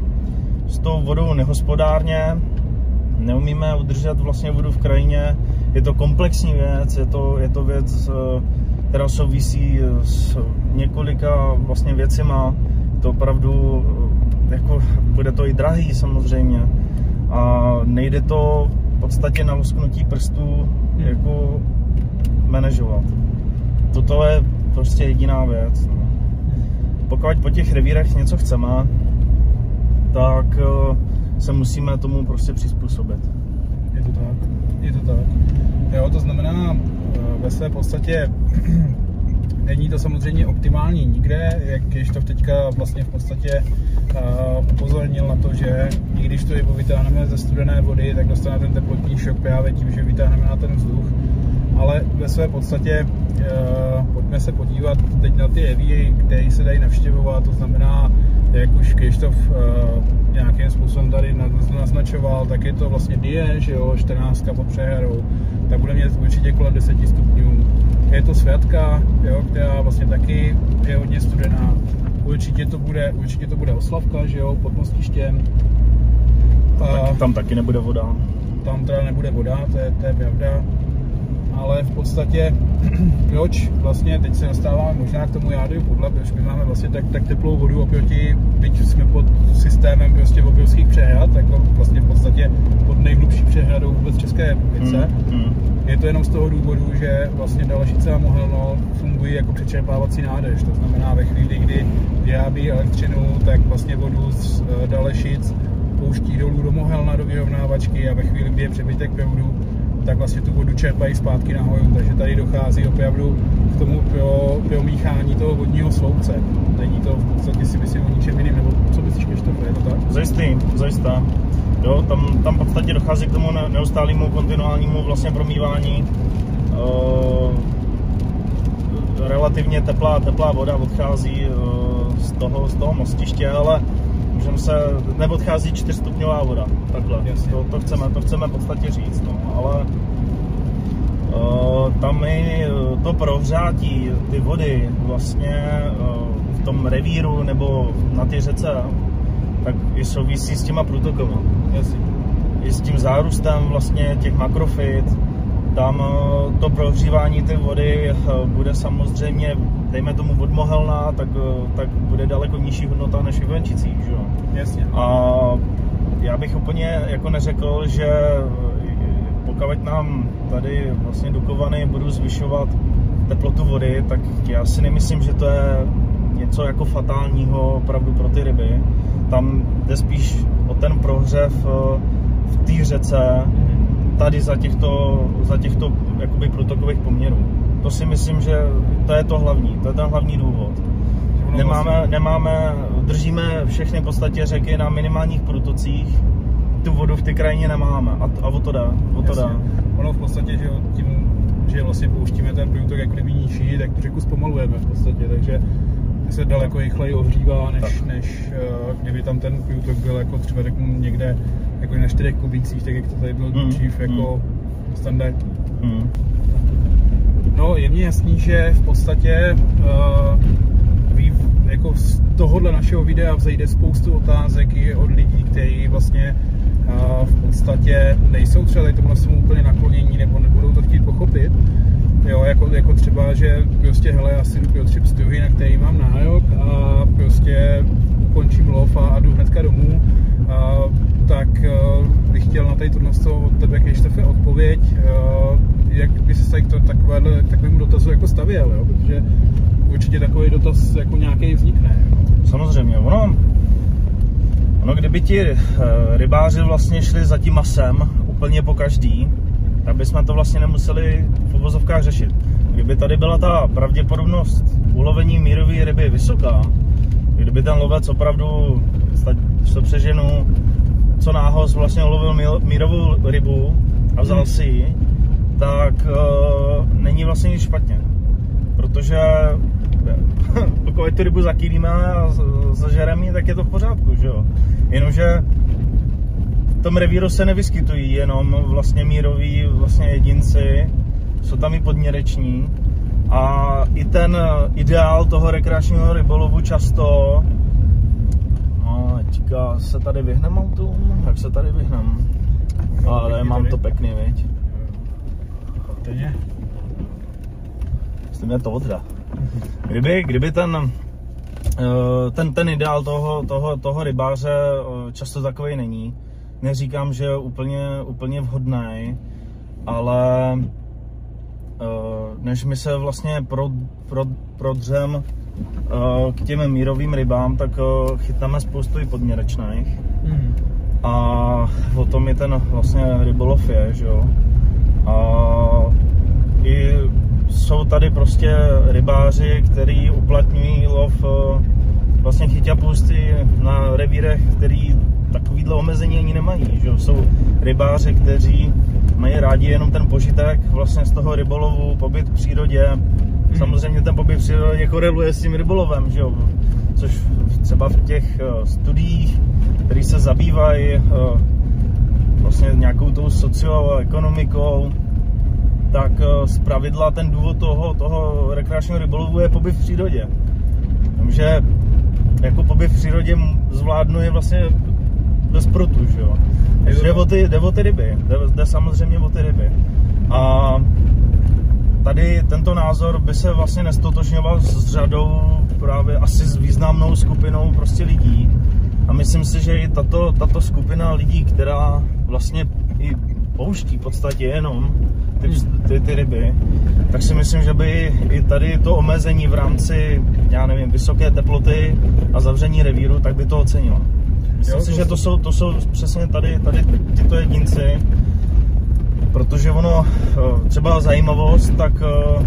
s tou vodou nehospodárně, neumíme udržet vlastně vodu v krajině, je to komplexní věc, je to, je to věc, která souvisí s několika vlastně věcima, to opravdu, jako, bude to i drahý samozřejmě a nejde to v podstatě na lusknutí prstů jako manažovat. Toto je prostě jediná věc. No. Pokud po těch revírech něco chceme, tak se musíme tomu prostě přizpůsobit. Je to tak, je to tak. Jo, to znamená, ve své podstatě není to samozřejmě optimální nikde, jak Krištof teďka vlastně v podstatě uh, upozornil na to, že i když to rybu vytáhneme ze studené vody, tak dostane ten teplotní šok právě tím, že vytáhneme na ten vzduch. Ale ve své podstatě uh, pojďme se podívat teď na ty revíry, které se dají navštěvovat, to znamená, jak už Krištof uh, nějakým způsobem tady naznačoval, tak je to vlastně die, že jo, čtrnáctka pod přehradou, tak bude mít určitě kolem deseti stupňů. Je to Sviatka, jo, která vlastně taky je hodně studená. Určitě to bude, určitě to bude Oslavka, že jo, pod Mostištěm. A tam taky nebude voda. Tam teda nebude voda, to je, to je pravda. Ale v podstatě, proč vlastně teď se dostáváme možná k tomu jádru pudla, proč my máme vlastně tak, tak teplou vodu oproti, byť jsme pod systémem prostě obrovských přehrad, jako vlastně v podstatě pod nejhlubší přehradou vůbec v České republice. Mm, mm. Je to jenom z toho důvodu, že vlastně Dalešice a Mohelno fungují jako přečerpávací nádrž, to znamená ve chvíli, kdy vyrábí elektřinu, tak vlastně vodu z Dalešic pouští dolů do Mohelna, do vyrovnávačky a ve chvíli, kdy je přebytek proudu, tak vlastně tu vodu čerpají zpátky nahoru, takže tady dochází opravdu k tomu pro, pro míchání toho vodního sloupce. Není to v podstatě si myslím o ničem jiným, nebo co myslíš, Krištofe, je to tak? Zajistý, zajistá. Jo, tam, tam v podstatě dochází k tomu neustálému, kontinuálnímu vlastně promývání. Uh, relativně teplá, teplá voda odchází uh, z, toho, z toho mostiště, ale Můžeme se, neodchází čtyřstupňová voda, takhle, to, to, chceme, to chceme v podstatě říct, no, ale uh, tam i to prohřátí, ty vody vlastně uh, v tom revíru nebo na ty řece, tak i souvisí s těma průtokama. Jasně. I s tím zárůstem vlastně těch makrofyt, tam uh, to prohřívání té vody uh, bude samozřejmě, dejme tomu vodmohelná, tak, uh, tak bude daleko nižší hodnota než v venčicích, že jo? Jasně. A já bych úplně jako neřekl, že pokud nám tady vlastně Dukovany budou zvyšovat teplotu vody, tak já si nemyslím, že to je něco jako fatálního opravdu pro ty ryby. Tam jde spíš o ten prohřev v té řece, tady za těchto, za těchto jakoby průtokových poměrů. To si myslím, že to je to hlavní, to je ten hlavní důvod. Nemáme, nemáme, držíme všechny v podstatě řeky na minimálních průtocích, tu vodu v té krajině nemáme a, a o to dá, o to dá. Ono v podstatě, že tím, že vlastně pouštíme ten průtok jako kdyby nižší, tak tu řeku zpomalujeme v podstatě, takže se daleko rychleji ohřívá, než, než uh, kdyby tam ten průtok byl jako třeba řeknu někde jako na čtyřech kubících, tak jak to tady bylo mm, dřív jako mm. standardní. Mm. No je mně jasný, že v podstatě uh, vy, jako z tohohle našeho videa vzejde spoustu otázek i od lidí, kteří vlastně uh, v podstatě nejsou třeba tady tomu svému úplně naklonění nebo nebudou to chtít pochopit. Jo, jako, jako třeba, že prostě hele, já si jdu pro tři pstruhy, na který mám nárok a prostě ukončím lov a, a jdu hnedka domů, a, tak uh, bych chtěl na tady tohle od tebe, Krištofe, odpověď, uh, jak by se tady k takovému dotazu jako stavěl, jo? Protože určitě takový dotaz jako nějaký vznikne. Jo? Samozřejmě, ono, ono kdyby ti uh, rybáři vlastně šli za tím masem úplně po každý, tak bychom to vlastně nemuseli v uvozovkách řešit. Kdyby tady byla ta pravděpodobnost ulovení mírové ryby vysoká, kdyby ten lovec opravdu, co přeženu, co nához vlastně ulovil mírovou rybu a vzal hmm. si ji, tak uh, není vlastně nic špatně. Protože pokud tu rybu zakýlíme a zažereme, tak je to v pořádku, že jo? Jenomže v tom revíru se nevyskytují jenom vlastně míroví vlastně jedinci, jsou tam i podměreční a i ten ideál toho rekreačního rybolovu často, no teďka se tady vyhnem autům, jak se tady vyhnem, ale mám to pěkný, viď? Myslím, je to odra. Kdyby, kdyby ten, ten, ten ideál toho, toho, toho rybáře často takový není, neříkám, že je úplně, úplně vhodný, ale než my se vlastně pro, pro, prodřem k těm mírovým rybám, tak chytáme spoustu i podměrečných. Mm. A o tom je ten vlastně rybolov je, že jo. A i jsou tady prostě rybáři, kteří uplatňují lov vlastně chyťapůsty na revírech, který takovýhle omezení ani nemají, že? Jsou rybáři, kteří mají rádi jenom ten požitek vlastně z toho rybolovu, pobyt v přírodě. Hmm. Samozřejmě ten pobyt v přírodě koreluje s tím rybolovem, že jo? Což třeba v těch studiích, které se zabývají vlastně nějakou tou socioekonomikou, tak zpravidla ten důvod toho, toho rekreačního rybolovu je pobyt v přírodě. Takže jako pobyt v přírodě zvládnu je vlastně bez prutu, že jo. Jde o ty, jde o ty ryby, jde, jde samozřejmě o ty ryby. A tady tento názor by se vlastně nestotožňoval s řadou, právě asi s významnou skupinou prostě lidí. A myslím si, že i tato, tato skupina lidí, která vlastně i pouští v podstatě jenom ty, ty, ty ryby, tak si myslím, že by i tady to omezení v rámci, já nevím, vysoké teploty a zavření revíru, tak by to ocenilo. Myslím jo, si, to... že to jsou, to jsou přesně tady, tady tyto jedinci, protože ono, třeba zajímavost, tak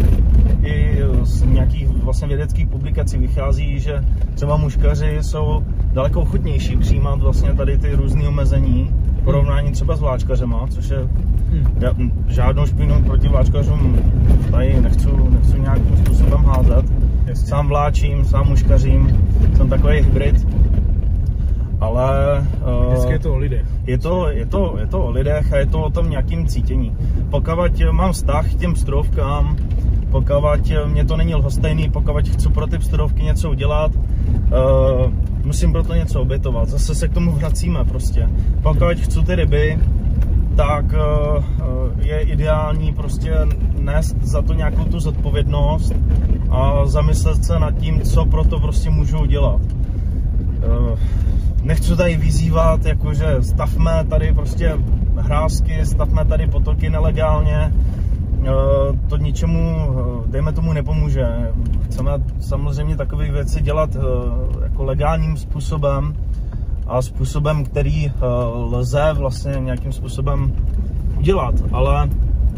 i z nějakých vlastně vědeckých publikací vychází, že třeba muškaři jsou daleko ochotnější přijímat vlastně tady ty různé omezení v porovnání třeba s vláčkařema, což je hmm. žádnou špínu proti vláčkařům tady nechci, nechci nějakým způsobem házet. Sám vláčím, sám muškařím, jsem takový hybrid. ale vždycky je to o lidech. Je to, je, to, je to o lidech a je to o tom nějakým cítění. Pokud mám vztah k těm pstruhovkám, pokud mě to není lhostejný, pokud chci pro ty pstruhovky něco udělat, uh, musím pro to něco obětovat. Zase se k tomu vracíme prostě. Pokud chci ty ryby, tak uh, je ideální prostě nést za to nějakou tu zodpovědnost a zamyslet se nad tím, co pro to prostě můžu udělat. Uh, nechci tady vyzývat, jakože stavme tady prostě hrázky, stavme tady potoky nelegálně, uh, to ničemu, uh, dejme tomu, nepomůže. Chceme samozřejmě takové věci dělat uh, jako legálním způsobem a způsobem, který uh, lze vlastně nějakým způsobem udělat, ale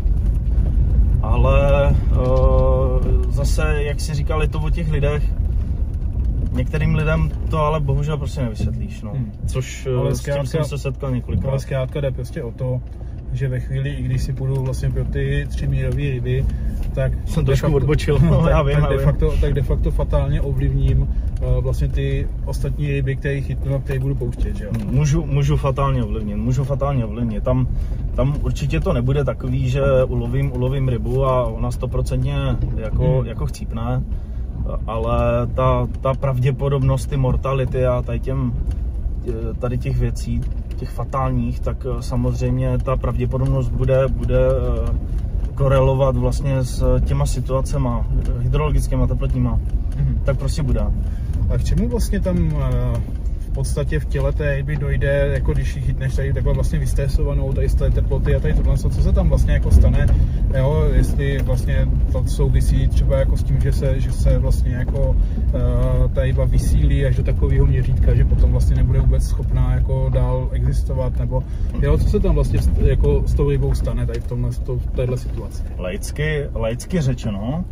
ale uh, zase, jak si říkali, to o těch lidech, některým lidem to ale bohužel prostě nevysvětlíš, no. Hmm. Což ale s tím jsem se setkal několikrát. Ale zkrátka jde prostě o to, že ve chvíli, i když si půjdu vlastně pro ty třímírové ryby, tak jsem trošku odbočil, no, já vím, tak, já de vím. facto, tak de facto fatálně ovlivním uh, vlastně ty ostatní ryby, které chytnu a které budu pouštět, že jo? Můžu, můžu fatálně ovlivnit, můžu fatálně ovlivnit. Tam, tam určitě to nebude takový, že ulovím, ulovím rybu a ona stoprocentně jako, hmm. jako chcípne, ale ta, ta pravděpodobnost, ty mortality a tady, těm, tady těch věcí, těch fatálních, tak samozřejmě ta pravděpodobnost bude, bude korelovat vlastně s těma situacema hydrologickými, teplotníma, mm-hmm. tak prostě bude. A k čemu vlastně tam v podstatě v těle té ryby dojde, jako když ji chytneš tady takhle vlastně vystresovanou, tady z té teploty a tady tohle, co se tam vlastně jako stane, jo, jestli vlastně to souvisí třeba jako s tím, že se, že se vlastně jako uh, ta ryba vysílí až do takového měřítka, že potom vlastně nebude vůbec schopná jako dál existovat, nebo jo, co se tam vlastně jako s tou rybou stane tady v tomhle, v téhle situaci? Laicky, laicky řečeno,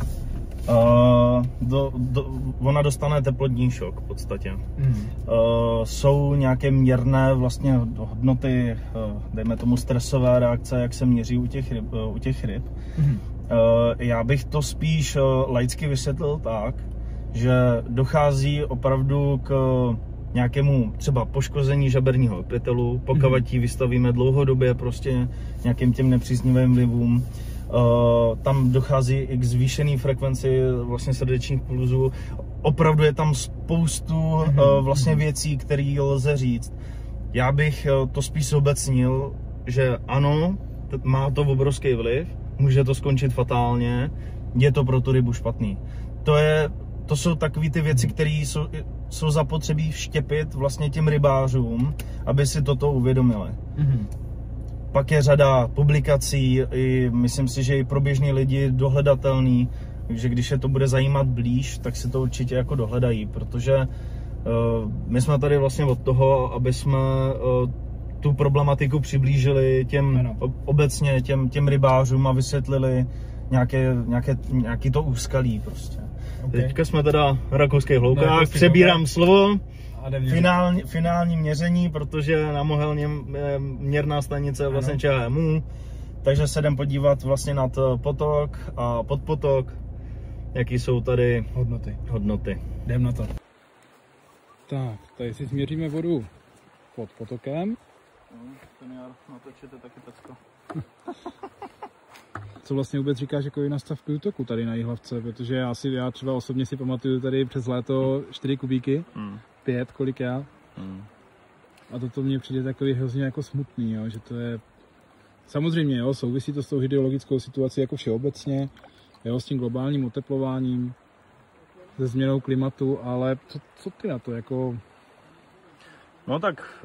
Uh, do, do, ona dostane teplotní šok v podstatě. Mm. Uh, jsou nějaké měrné vlastně hodnoty, uh, dejme tomu stresové reakce, jak se měří u těch ryb. Uh, u těch ryb. Mm. Uh, já bych to spíš uh, laicky vysvětlil tak, že dochází opravdu k nějakému třeba poškození žaberního epitelu, pokud ji vystavíme dlouhodobě prostě nějakým těm nepříznivým vlivům. Uh, tam dochází i k zvýšené frekvenci vlastně srdečních pulzů. Opravdu je tam spoustu mm-hmm. uh, vlastně věcí, které lze říct. Já bych uh, to spíš zobecnil, že ano, má to obrovský vliv, může to skončit fatálně, je to pro tu rybu špatný. To, je, to jsou takové ty věci, které jsou, jsou zapotřebí vštěpit vlastně těm rybářům, aby si toto uvědomili. Mm-hmm. Pak je řada publikací, i myslím si, že i pro běžný lidi dohledatelný, takže když je to bude zajímat blíž, tak si to určitě jako dohledají, protože uh, my jsme tady vlastně od toho, aby jsme uh, tu problematiku přiblížili těm ano. obecně těm, těm rybářům a vysvětlili nějaké, nějaké, nějaký to úskalí prostě. Okay. Teďka jsme teda v rakouských hloubkách, přebírám slovo. Finální, finální měření, protože na Mohelně měrná stanice je vlastně ČHMU, takže se jdem podívat vlastně nad potok a podpotok, jaký jsou tady hodnoty. hodnoty. Jdem na to. Tak, tady si změříme vodu pod potokem. Senior, natočíte taky pecko. Co vlastně vůbec říkáš jako na stav průtoku tady na Jihlavce, protože já si, já třeba osobně si pamatuju tady přes léto čtyři kubíky. Hmm. Pět, kolik já. Hmm. A toto mně přijde takový hrozně jako smutný, jo, že to je... Samozřejmě, jo, souvisí to s tou hydrologickou situací jako všeobecně, jo, s tím globálním oteplováním, se změnou klimatu, ale co, co ty na to, jako... No tak...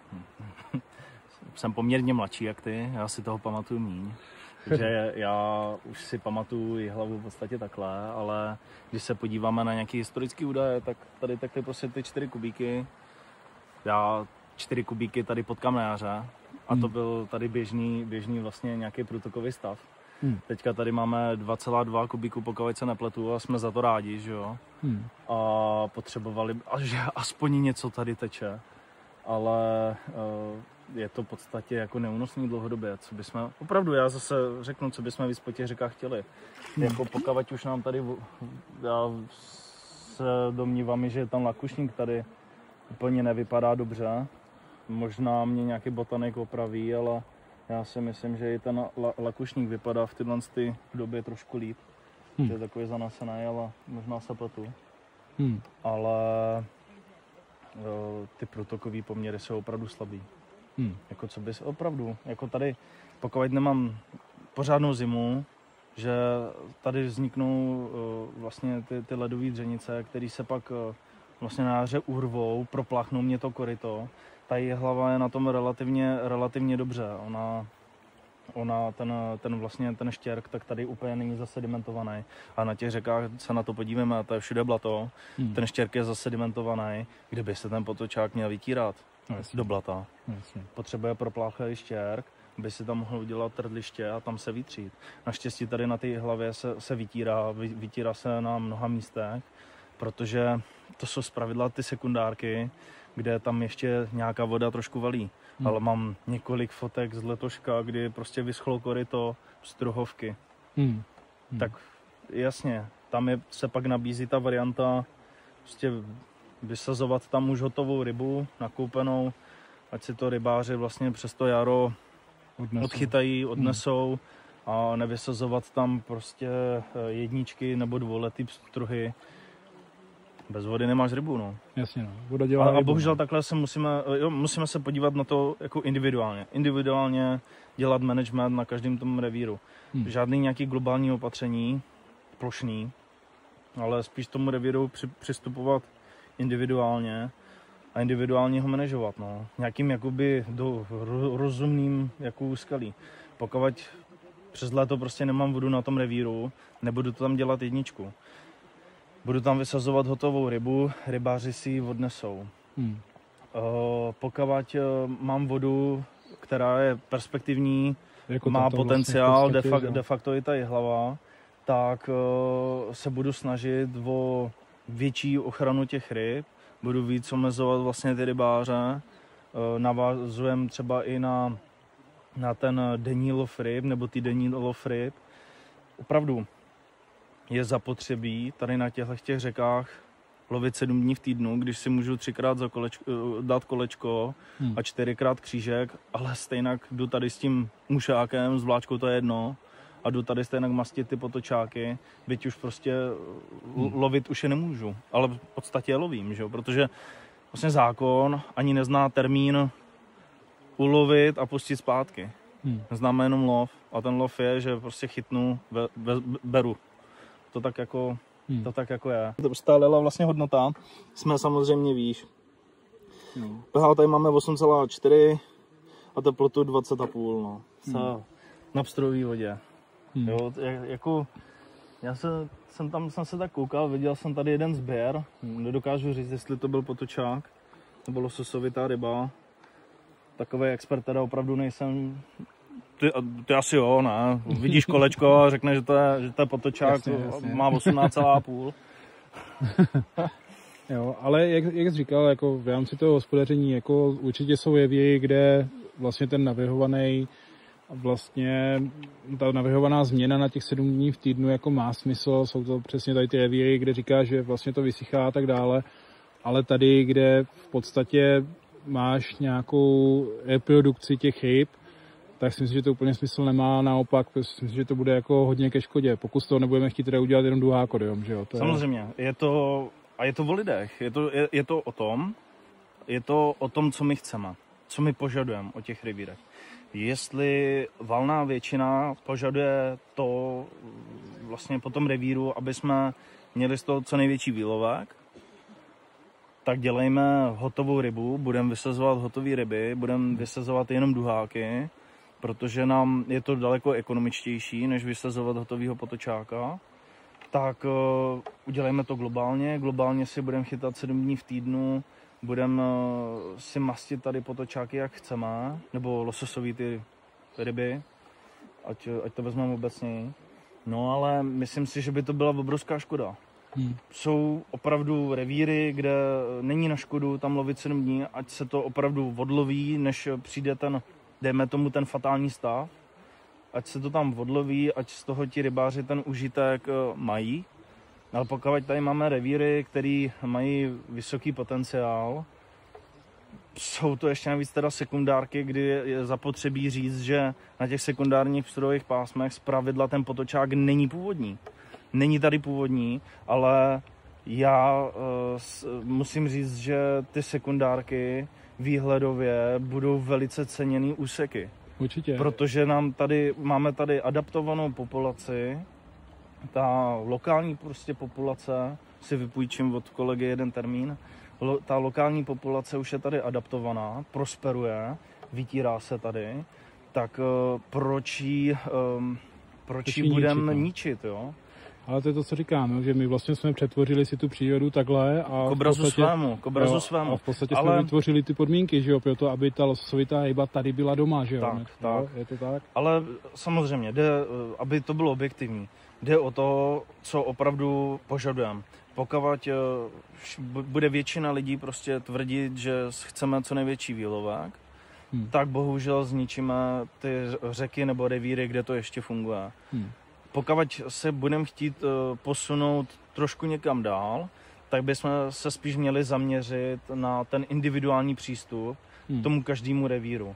jsem poměrně mladší jak ty, já si toho pamatuju míň. Takže já už si pamatuju Jihlavu v podstatě takhle, ale když se podíváme na nějaké historické údaje, tak tady takhle prostě ty čtyři kubíky, já čtyři kubíky tady potkám na jaře a to byl tady běžný, běžný vlastně nějaký průtokový stav. Hmm. Teďka tady máme dva celá dva kubíku, pokud se nepletu, a jsme za to rádi, že jo. Hmm. A potřebovali, že aspoň něco tady teče, ale uh, je to v podstatě jako neúnosný dlouhodobě, co bychom, opravdu já zase řeknu, co bychom víc po těch řekách chtěli. Hmm. Jako pokud už nám tady, já se domnívám, že je tam lakušník tady úplně nevypadá dobře. Možná mě nějaký botanik opraví, ale já si myslím, že i ten la, lakušník vypadá v tyhle ty době trošku líp. Hmm. Že je takový zanasený, ale možná se pletu. Hmm. Ale jo, ty průtokové poměry jsou opravdu slabý. Hmm. Jako co bys opravdu, jako tady, pokud nemám pořádnou zimu, že tady vzniknou uh, vlastně ty, ty ledové dřenice, které se pak uh, vlastně na jaře urvou, propláchnou mě to koryto. Ta hlava je na tom relativně, relativně dobře. Ona, ona ten, ten vlastně ten štěrk, tak tady úplně není zasedimentovaný. A na těch řekách se na to podíváme, to je všude blato. Hmm. Ten štěrk je zasedimentovaný, kde by se ten potočák měl vytírat no, do blata. Jasně. Potřebuje propláchavý štěrk, by si tam mohl udělat trdliště a tam se vytřít. Naštěstí tady na té hlavě se, se vytírá, vy, vytírá se na mnoha místech, protože to jsou zpravidla ty sekundárky, kde tam ještě nějaká voda trošku valí. Hmm. Ale mám několik fotek z letoška, kdy prostě vyschlo koryto z truhovky. Hmm. Hmm. Tak jasně, tam je, se pak nabízí ta varianta prostě vysazovat tam už hotovou rybu, nakoupenou, ať si to rybáři vlastně přes to jaro Odnesou. odchytají, odnesou hmm. a nevysazovat tam prostě jedničky nebo dvouletý pstruhy. Bez vody nemáš rybu, no. Jasně, no. Voda dělá a, rybu, a bohužel no. takhle se musíme, jo, musíme se podívat na to jako individuálně. Individuálně dělat management na každém tom revíru. Hmm. Žádný nějaký globální opatření, plošný, ale spíš tomu revíru při, přistupovat individuálně a individuálně ho manažovat, no. Nějakým jakoby do rozumným jako úskalí. Pokud přes léto prostě nemám vodu na tom revíru, nebudu to tam dělat jedničku. Budu tam vysazovat hotovou rybu, rybáři si ji odnesou. Hmm. Uh, pokud uh, mám vodu, která je perspektivní, jako má potenciál, vlastně de, fakt, de facto i ta jihlava, tak uh, se budu snažit o větší ochranu těch ryb, budu víc omezovat vlastně ty rybáře, uh, navazujem třeba i na, na ten denní lov ryb, nebo ty denní lov ryb. Opravdu je zapotřebí tady na těchto těch řekách lovit sedm dní v týdnu, když si můžu třikrát za kolečko, dát kolečko hmm. a čtyřikrát křížek, ale stejně jdu tady s tím mušákem, s vláčkou, to je jedno, a jdu tady stejně mastit ty potočáky, byť už prostě hmm. lovit už je nemůžu, ale v podstatě je lovím, že jo? Protože vlastně zákon ani nezná termín ulovit a pustit zpátky. Hmm. Známe jenom lov a ten lov je, že prostě chytnu, be, be, beru. To tak jako, hmm. to tak jako je. Stálila vlastně hodnota, jsme samozřejmě výš. Hmm. pH tady máme osm celá čtyři a teplotu dvacet celá pět, no. Hmm. Na pstrojové vodě. Hmm. Jo, jako, já se, jsem tam jsem se tak koukal, viděl jsem tady jeden sběr, nedokážu říct, jestli to byl potočák, nebo lososovitá ryba. Takový expert teda opravdu nejsem. Ty, ty asi jo, ne? Vidíš kolečko a řekne, že to je, že to je potočák, jasně, jasně. Má osmnáct celá pět. Jo, ale jak, jak jsi říkal, jako v rámci toho hospodaření, jako určitě jsou jevy, kde vlastně ten navrhovaný, vlastně ta navrhovaná změna na těch sedm dní v týdnu jako má smysl, jsou to přesně tady ty revíry, kde říká, že vlastně to vysychá a tak dále, ale tady, kde v podstatě máš nějakou reprodukci těch ryb, tak si myslím, že to úplně smysl nemá, naopak si myslím, že to bude jako hodně ke škodě, pokud to nebudeme chtít teda udělat jenom duhákodem, že jo? To samozřejmě, je... je to, a je to o lidech, je to, je, je to o tom, je to o tom, co my chceme, co my požadujeme o těch revírech. Jestli valná většina požaduje to vlastně po tom revíru, aby jsme měli z toho co největší výlovek, tak dělejme hotovou rybu, budeme vysazovat hotové ryby, budeme vysazovat jenom duháky, protože nám je to daleko ekonomičtější, než vysazovat hotovýho potočáka. Tak uh, udělejme to globálně, globálně si budeme chytat sedm dní v týdnu, budeme uh, si mastit tady potočáky, jak chceme, nebo lososový ty ryby, ať, ať to vezmeme obecněji. No ale myslím si, že by to byla obrovská škoda. Hmm. Jsou opravdu revíry, kde není na škodu tam lovit sedm dní, ať se to opravdu odloví, než přijde ten, dejme tomu, ten fatální stav. Ať se to tam odloví, ať z toho ti rybáři ten užitek mají. Ale pokud tady máme revíry, které mají vysoký potenciál, jsou to ještě navíc teda sekundárky, kdy je zapotřebí říct, že na těch sekundárních pstrojových pásmech zpravidla ten potočák není původní. Není tady původní, ale já uh, musím říct, že ty sekundárky výhledově budou velice ceněný úseky. Určitě. Protože nám tady, máme tady adaptovanou populaci, ta lokální prostě populace, si vypůjčím od kolegy jeden termín, lo, ta lokální populace už je tady adaptovaná, prosperuje, vytírá se tady, tak uh, proč ji, um, proč ji budeme ničit, jo? Ale to je to, co říkám, jo? Že my vlastně jsme přetvořili si tu přírodu takhle a k obrazu v podstatě, svému, k obrazu jo, svému. A v podstatě ale... jsme vytvořili ty podmínky, že jo, pro to, aby ta losovitá ryba tady byla doma, že jo? Tak, ne? tak. Jo, je to tak? Ale samozřejmě, jde, aby to bylo objektivní, jde o to, co opravdu požadujeme. Pokud bude většina lidí prostě tvrdit, že chceme co největší výlovek, hmm. tak bohužel zničíme ty řeky nebo revíry, kde to ještě funguje. Hmm. Pokud se budeme chtít posunout trošku někam dál, tak bychom se spíš měli zaměřit na ten individuální přístup hmm. k tomu každému revíru.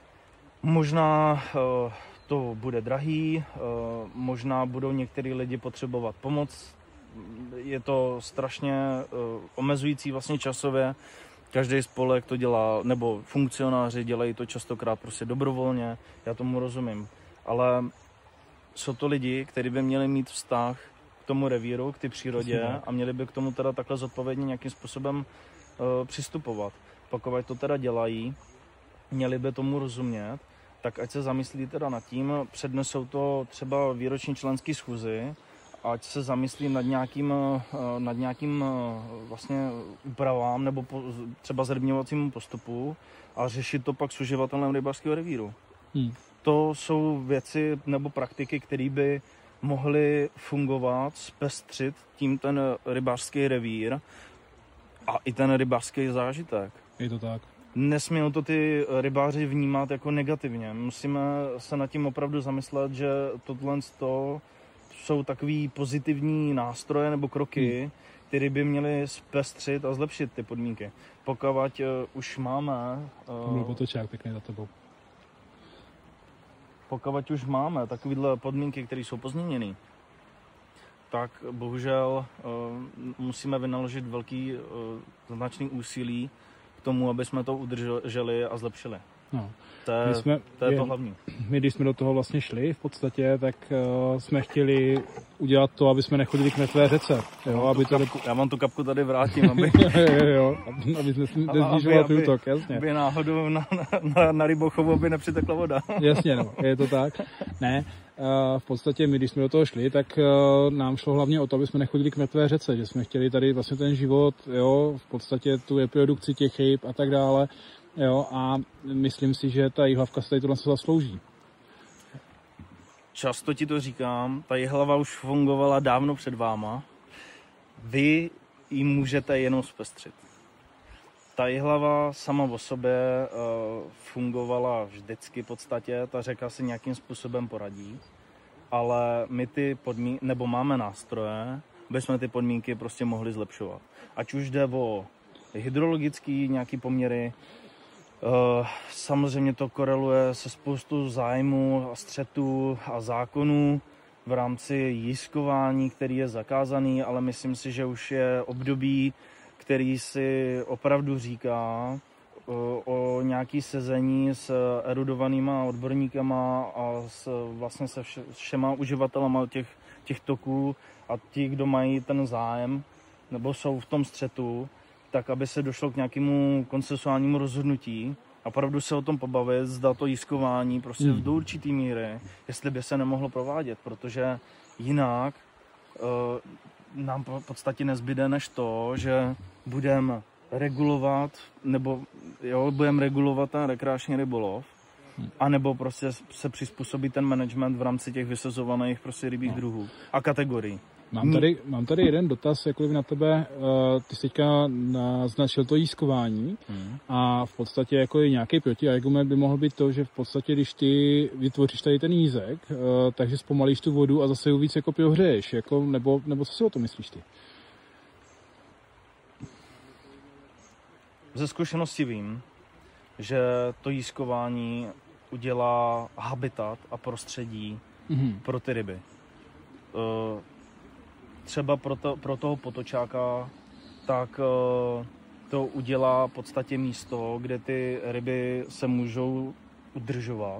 Možná to bude drahý, možná budou některý lidi potřebovat pomoc, je to strašně omezující vlastně časově, každý spolek to dělá, nebo funkcionáři dělají to častokrát prostě dobrovolně, já tomu rozumím, ale jsou to lidi, kteří by měli mít vztah k tomu revíru, k té přírodě a měli by k tomu teda takhle zodpovědně nějakým způsobem uh, přistupovat. Pokud to teda dělají, měli by tomu rozumět, tak ať se zamyslí teda nad tím, přednesou to třeba výroční členský schůzi, ať se zamyslí nad nějakým, uh, nad nějakým uh, vlastně úpravám nebo po, třeba zrybňovacímu postupu a řešit to pak s uživatelem rybářského revíru. Hmm. To jsou věci nebo praktiky, které by mohly fungovat, zpestřit tím ten rybářský revír a i ten rybářský zážitek. Je to tak. Nesmějí to ty rybáři vnímat jako negativně. Musíme se nad tím opravdu zamyslet, že tohle jsou takový pozitivní nástroje nebo kroky, hmm. které by měly zpestřit a zlepšit ty podmínky. Pokud uh, už máme... Uh, to byl potočák pěkný za tebou. Pokud už máme takovéhle podmínky, které jsou pozměněné, tak bohužel uh, musíme vynaložit velký uh, značný úsilí k tomu, aby jsme to udrželi a zlepšili. No. To je, jsme, to, je to hlavní. My, když jsme do toho vlastně šli v podstatě, tak uh, jsme chtěli udělat to, aby jsme nechodili k mrtvé řece. Jo, aby to kapku, já vám tu kapku tady vrátím, aby... jo, jo, aby jsme neznižovali útok, jasně. Aby náhodou na, na, na rybochovu by nepřitekla voda. Jasně, no, je to tak. Ne, uh, v podstatě my, když jsme do toho šli, tak uh, nám šlo hlavně o to, aby jsme nechodili k mrtvé řece, že jsme chtěli tady vlastně ten život, jo, v podstatě tu reprodukci těch ryb a tak dále. Jo, a myslím si, že ta jihlavka se tady tohle se zaslouží. Často ti to říkám, ta jihlava už fungovala dávno před váma. Vy ji můžete jenom zpestřit. Ta jihlava sama o sobě uh, fungovala vždycky v podstatě, ta řeka si nějakým způsobem poradí, ale my ty podmínky, nebo máme nástroje, aby jsme ty podmínky prostě mohli zlepšovat. Ať už jde o hydrologický nějaký poměry, Uh, samozřejmě to koreluje se spoustu zájmů a střetů a zákonů v rámci jiskování, který je zakázaný, ale myslím si, že už je období, který si opravdu říká uh, o nějaký sezení s erudovanýma odborníkama a s, vlastně se vše, všema uživatelama těch, těch toků a ti, kdo mají ten zájem nebo jsou v tom střetu, tak aby se došlo k nějakému konsensuálnímu rozhodnutí a opravdu se o tom pobavit, zda to jiskování prostě hmm. do určitý míry, jestli by se nemohlo provádět, protože jinak uh, nám v podstatě nezbyde než to, že budeme regulovat, nebo jo, budeme regulovat ten rekreační rybolov, hmm. anebo prostě se přizpůsobí ten management v rámci těch vysazovaných prostě rybích no. druhů a kategorií. Mám tady, mám tady jeden dotaz jako na tebe. Ty jsi teďka naznačil to jískování hmm. a v podstatě jako je nějaký protiargument by mohl být to, že v podstatě, když ty vytvoříš tady ten jízek, takže zpomalíš tu vodu a zase ji víc jako prohřeješ, jako, nebo, nebo co si o to myslíš ty? Ze zkušenosti vím, že to jízkování udělá habitat a prostředí mm-hmm. pro ty ryby. Uh, třeba pro, to, pro toho potočáka, tak uh, to udělá v podstatě místo, kde ty ryby se můžou udržovat.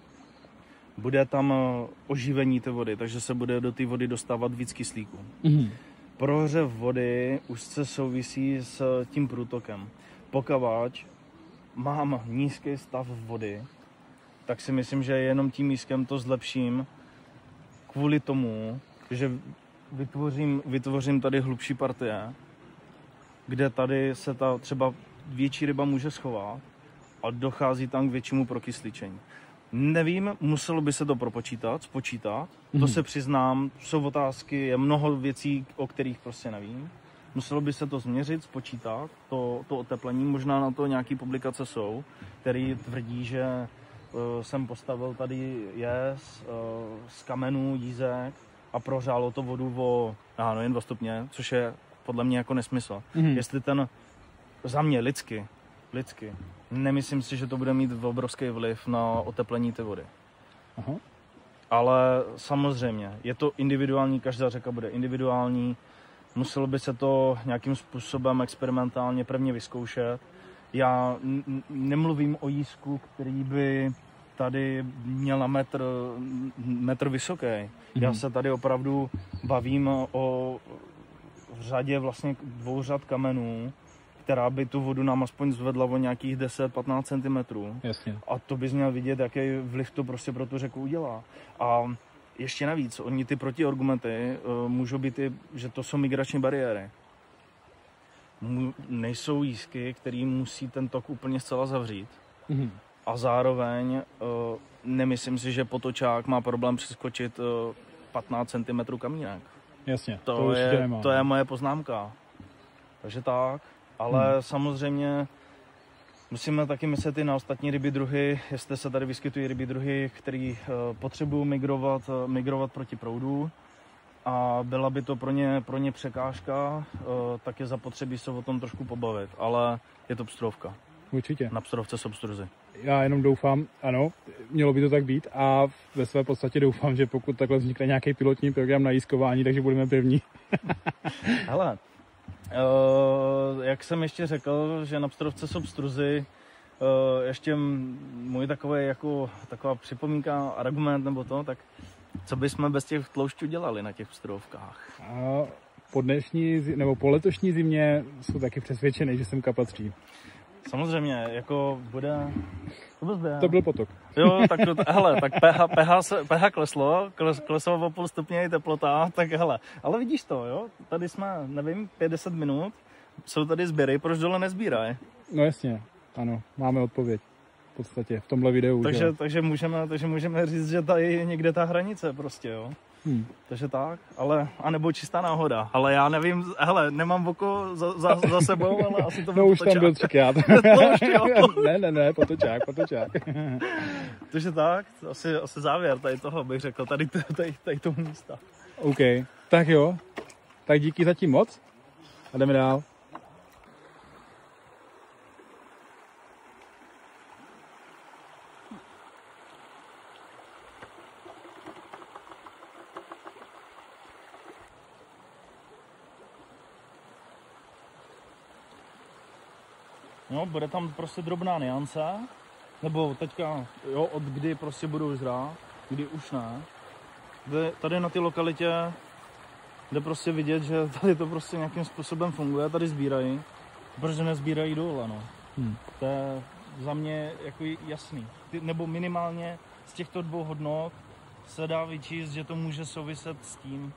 Bude tam oživení té vody, takže se bude do té vody dostávat víc kyslíku. Mm-hmm. Prohřev vody úzce souvisí s tím průtokem. Pokud mám nízký stav vody, tak si myslím, že jenom tím mískem to zlepším kvůli tomu, že vytvořím, vytvořím tady hlubší partie, kde tady se ta třeba větší ryba může schovat a dochází tam k většímu prokysličení. Nevím, muselo by se to propočítat, spočítat, mm-hmm. to se přiznám, jsou otázky, je mnoho věcí, o kterých prostě nevím. Muselo by se to změřit, spočítat, to, to oteplení, možná na to nějaké publikace jsou, které tvrdí, že uh, jsem postavil tady jez uh, z kamenů, jízek a prohřálo to vodu o, ano, jen dva stupně, což je podle mě jako nesmysl. Mm-hmm. Jestli ten, za mě lidsky, lidsky, nemyslím si, že to bude mít obrovský vliv na oteplení té vody. Aha. Ale samozřejmě, je to individuální, každá řeka bude individuální, muselo by se to nějakým způsobem experimentálně prvně vyzkoušet. Já n- nemluvím o jízku, který by tady měl na metr, metr vysoký. Mm-hmm. Já se tady opravdu bavím o řadě vlastně dvou řad kamenů, která by tu vodu nám aspoň zvedla o nějakých deset až patnáct centimetrů. Jasně. A to bys měl vidět, jaký vliv to prostě pro tu řeku udělá. A ještě navíc, oni ty protiargumenty uh, můžou být i, že to jsou migrační bariéry. M- nejsou jízky, které musí ten tok úplně zcela zavřít. Mm-hmm. A zároveň uh, nemyslím si, že potočák má problém přeskočit uh, patnáct centimetrů kamínek. Jasně, to, to je, nemá. to je moje poznámka. Takže tak, ale hmm. samozřejmě musíme taky myslet i na ostatní ryby druhy, jestli se tady vyskytují ryby druhy, které uh, potřebují migrovat, uh, migrovat proti proudu a byla by to pro ně, pro ně překážka, uh, tak je zapotřebí se o tom trošku pobavit, ale je to pstrovka. Určitě. Na pstrovce jsou pstruzy. Já jenom doufám, ano, mělo by to tak být a ve své podstatě doufám, že pokud takhle vznikne nějaký pilotní program na jízkování, takže budeme první. Hele, uh, jak jsem ještě řekl, že na pstrovce jsou pstruzy, uh, ještě můj takový jako taková připomínka, argument nebo to, tak co bychom bez těch tloušťů dělali na těch pstrovkách? A po dnešní, nebo po letošní zimě jsou taky přesvědčený, že sem kapatří. Samozřejmě, jako bude... To byl, to byl potok. Jo, tak to, hele, tak pH, pH, se, pH kleslo, kles, kleslo o půl stupně i teplota, tak hele. Ale vidíš to, jo, tady jsme, nevím, pět deset minut, jsou tady sběry, proč dole nezbírají? No jasně, ano, máme odpověď v podstatě v tomhle videu. Takže, takže, můžeme, takže můžeme říct, že tady je někde ta hranice prostě, jo. Hmm. Takže tak, ale, anebo čistá náhoda, ale já nevím, hele, nemám oko za, za, za sebou, ale asi to byl no už potočák. tam byl třikrát. No už jo. ne, ne, ne, potočák, potočák. Takže tak, asi, asi závěr tady toho bych řekl, tady, tady, tady toho místa. OK, tak jo, tak díky zatím moc a jdeme dál. No, bude tam prostě drobná niance, nebo teďka, jo, od kdy prostě budou žrát, kdy už ne. Tady na té lokalitě jde prostě vidět, že tady to prostě nějakým způsobem funguje, tady sbírají, protože nezbírají dole, no. Hmm. To je za mě jako jasný. Nebo minimálně z těchto dvou hodnot se dá vyčíst, že to může souviset s tím.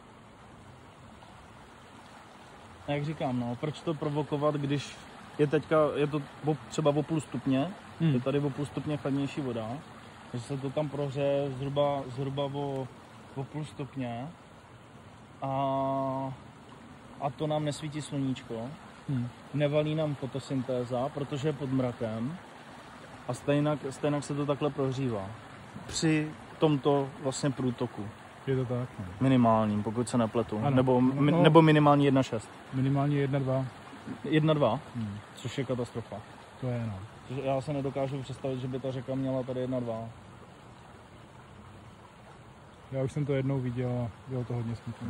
A jak říkám, no, proč to provokovat, když je teďka, je to třeba o půl stupně, hmm. je tady o půl stupně chladnější voda, že se to tam prohřeje zhruba, zhruba o, o půl stupně a, a to nám nesvítí sluníčko, hmm. nevalí nám fotosyntéza, protože je pod mrakem a stejnak, stejnak se to takhle prohřívá při tomto vlastně průtoku. Je to tak? Ne? Minimálním, pokud se nepletu, ano. nebo, no, mi, nebo minimální jedna celá šest. Minimálně jedna celá dva. jedna celá dva, hmm. což je katastrofa. To je no. Já se nedokážu představit, že by ta řeka měla tady jedna dva. Já už jsem to jednou viděl a bylo to hodně smutné.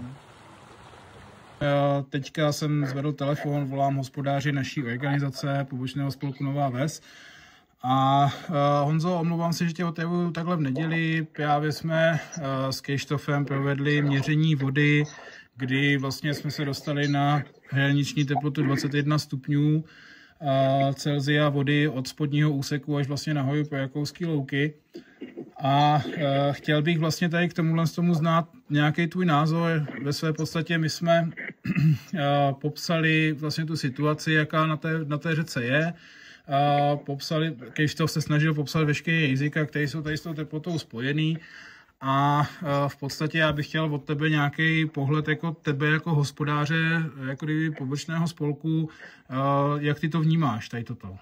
Teďka jsem zvedl telefon, volám hospodáři naší organizace, pobočného spolku Nová Ves. A uh, Honzo, omlouvám se, že tě otavuju takhle v neděli. Právě jsme uh, s Kejštofem provedli měření vody, kdy vlastně jsme se dostali na hraniční teplotu dvacet jedna stupňů uh, Celsia vody od spodního úseku až vlastně nahoru po Jakouský louky. A uh, chtěl bych vlastně tady k tomuhle tomu znát nějaký tvůj názor. Ve své podstatě my jsme uh, popsali vlastně tu situaci, jaká na té, na té řece je. Uh, popsali, Kejštof se snažil popsat veškeré rizika, které jsou tady s tou teplotou spojený. A uh, v podstatě já bych chtěl od tebe nějaký pohled jako tebe jako hospodáře, jako kdyby pobočného spolku, uh, jak ty to vnímáš, tady toto?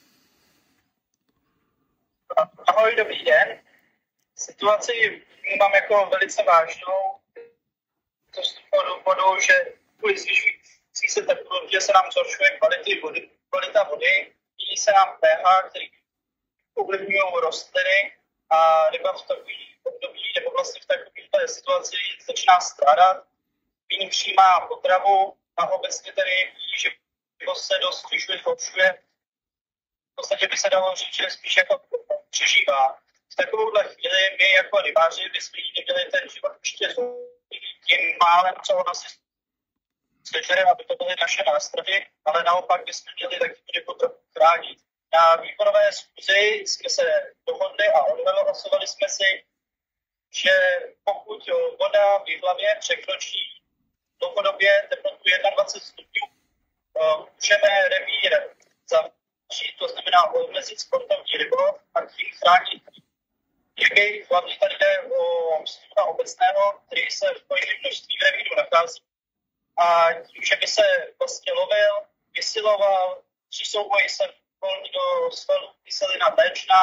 Ahoj, dobrý den. Situaci vnímám jako velice vážnou. To z toho důvodu, že kvůli zvyšující se teplotě se nám zhoršuje kvality vody, kvalita vody, mění se nám pH, který ovlivňují rostliny a ryba v takových období nebo vlastně v takové situaci začíná strádat. Vín přijímá potravu a obecně tedy ví, že se dost zvyšuje, zhoršuje. V podstatě by se dalo říct, že spíš jako přežívá. V takovouhle chvíli my jako rybáři bychom neměli ten život ještě tím málem, co ho asi sežere, aby to byly naše nástrahy, ale naopak bychom měli taky rybu trochu chránit. Na výborové schůzi jsme se dohodli a odhlasovali jsme si, že pokud voda v Jihlavě překročí dlouhodobě teplotu dvacet jedna stupňů, můžeme revír zavřít, to znamená omezit sportovní rybolov a tím chránit ryby. Hlavně tady jde o stupna obecného, který se v pojemném množství v revíru nachází. A tím, že by se vlastně lovil, vysiloval, při souboji se volí do svalu kyselina mléčná,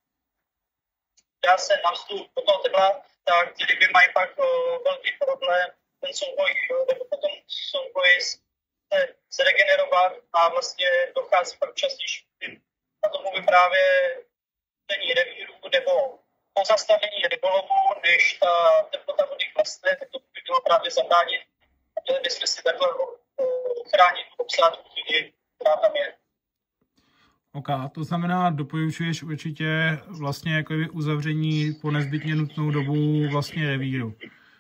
dá se na vzduch do toho tepla, tak ty ryby mají pak o, velký problém ten souboj, nebo potom souboj se, se regenerovat a vlastně dochází pak častěji. A tomu by právě ten revíru nebo pozastavení rybolovu, než ta teplota vody klesne, tak to by bylo právě zabránit. Měli bychom si takhle ochránit obsádku, která tam je. Ok, to znamená, doporučuješ určitě vlastně jako uzavření po nezbytně nutnou dobu vlastně revíru.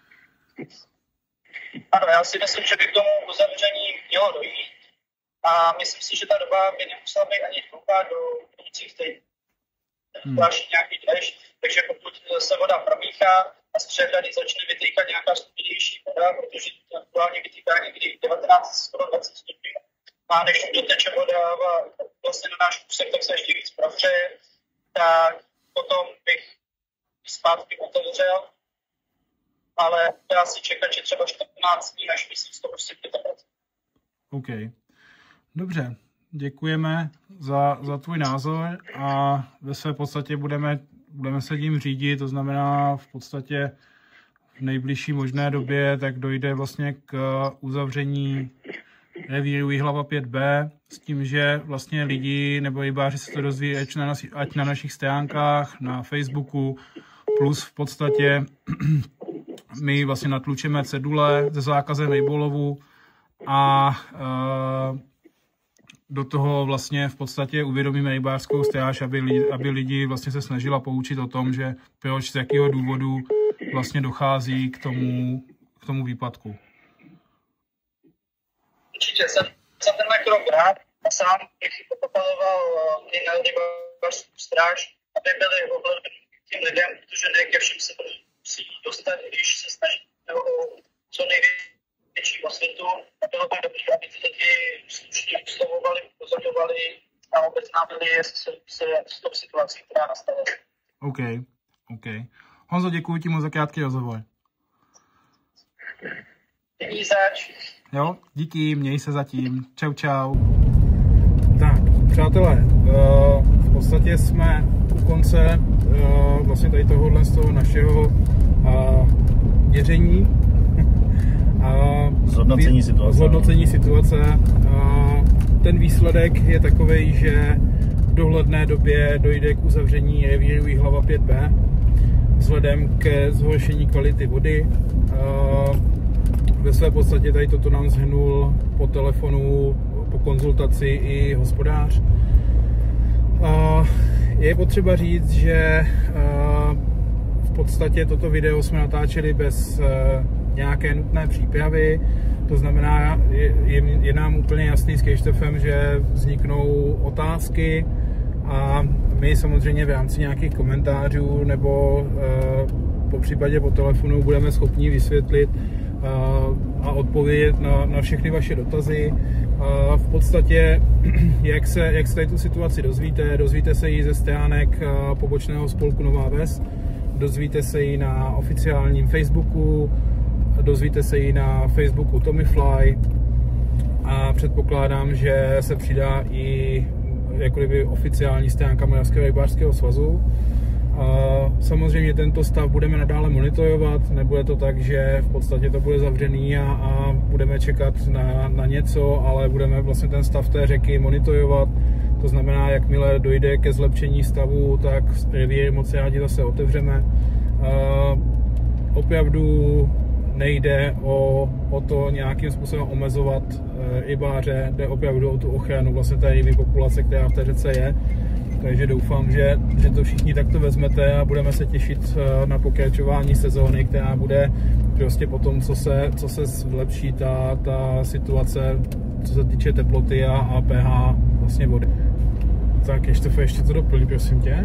Ano, já si myslím, že by k tomu uzavření mělo dojít. A myslím si, že ta doba by nemusela být ani dlouhá do budoucích týdnů. Hmm. Zvláště nějaký déšť, takže pokud se voda promíchá a z přehrady začne vytýkat nějaká studenější voda, protože aktuálně vytýká někdy devatenáct až dvacet stupňů. A než doteče voda vlastně na náš úsek, tak se ještě víc provřeje, tak potom bych zpátky otevřel. Ale dá si čekat, že třeba čtrnáct dní, až myslím, to prostě pět. OK. Dobře, děkujeme za, za tvůj názor a ve své podstatě budeme, budeme se tím řídit, to znamená v podstatě v nejbližší možné době tak dojde vlastně k uzavření revíru Jihlava pět bé s tím, že vlastně lidi nebo rybáři se to dozví ať na, nasi, ať na našich stránkách, na Facebooku, plus v podstatě my vlastně natlučeme cedule se zákazem rybolovu a uh, do toho vlastně v podstatě uvědomíme rybářskou stráž, aby lidi, aby lidi vlastně se snažila poučit o tom, že proč, z jakého důvodu vlastně dochází k tomu, k tomu výpadku. Určitě jsem za tenhle krok rád a sám bych popaloval i na rybářskou stráž, aby byli ohlední tím lidem, protože ne ke všem se musí dostat, když se snaží o co největší osvětu. A bylo by dobré, aby ty lidi slušně uslovovali, upozorňovali a obeznámili se s tou situací, která nastala. OK, OK. Honzo, děkuji ti moc za krátký rozhovor. Díky zač. Jo, díky, měj se zatím. Čau, čau. Tak, přátelé, v podstatě jsme u konce vlastně tady tohohle z toho našeho měření. Zhodnocení situace. Zhodnocení situace. Ten výsledek je takový, že v dohledné době dojde k uzavření revíru Jihlava pět bé vzhledem ke zhoršení kvality vody. Ve své podstatě tady toto nám shrnul po telefonu, po konzultaci i hospodář. Je potřeba říct, že v podstatě toto video jsme natáčeli bez nějaké nutné přípravy. To znamená, je, je nám úplně jasný s Kejštefem, že vzniknou otázky a my samozřejmě v rámci nějakých komentářů nebo e, po případě po telefonu budeme schopni vysvětlit e, a odpovědět na, na všechny vaše dotazy. E, v podstatě, jak se, jak se tady tu situaci dozvíte, dozvíte se ji ze stránek e, pobočného spolku Nová Ves, dozvíte se ji na oficiálním Facebooku, dozvíte se ji na Facebooku Tommyfly a předpokládám, že se přidá i jako kdyby oficiální stránka Moravského rybářského svazu. Samozřejmě tento stav budeme nadále monitorovat, nebude to tak, že v podstatě to bude zavřený a, a budeme čekat na, na něco, ale budeme vlastně ten stav té řeky monitorovat. To znamená, jakmile dojde ke zlepšení stavu, tak revír moc rádi zase otevřeme. Opravdu nejde o, o to nějakým způsobem omezovat e, rybáře, jde opravdu o tu ochranu vlastně té rybí populace, která v té řece je. Takže doufám, že, že to všichni takto vezmete a budeme se těšit e, na pokračování sezóny, která bude prostě po tom, co se, co se zlepší ta, ta situace, co se týče teploty a, a pH vlastně vody. Tak ještě, ještě to doplň, prosím tě.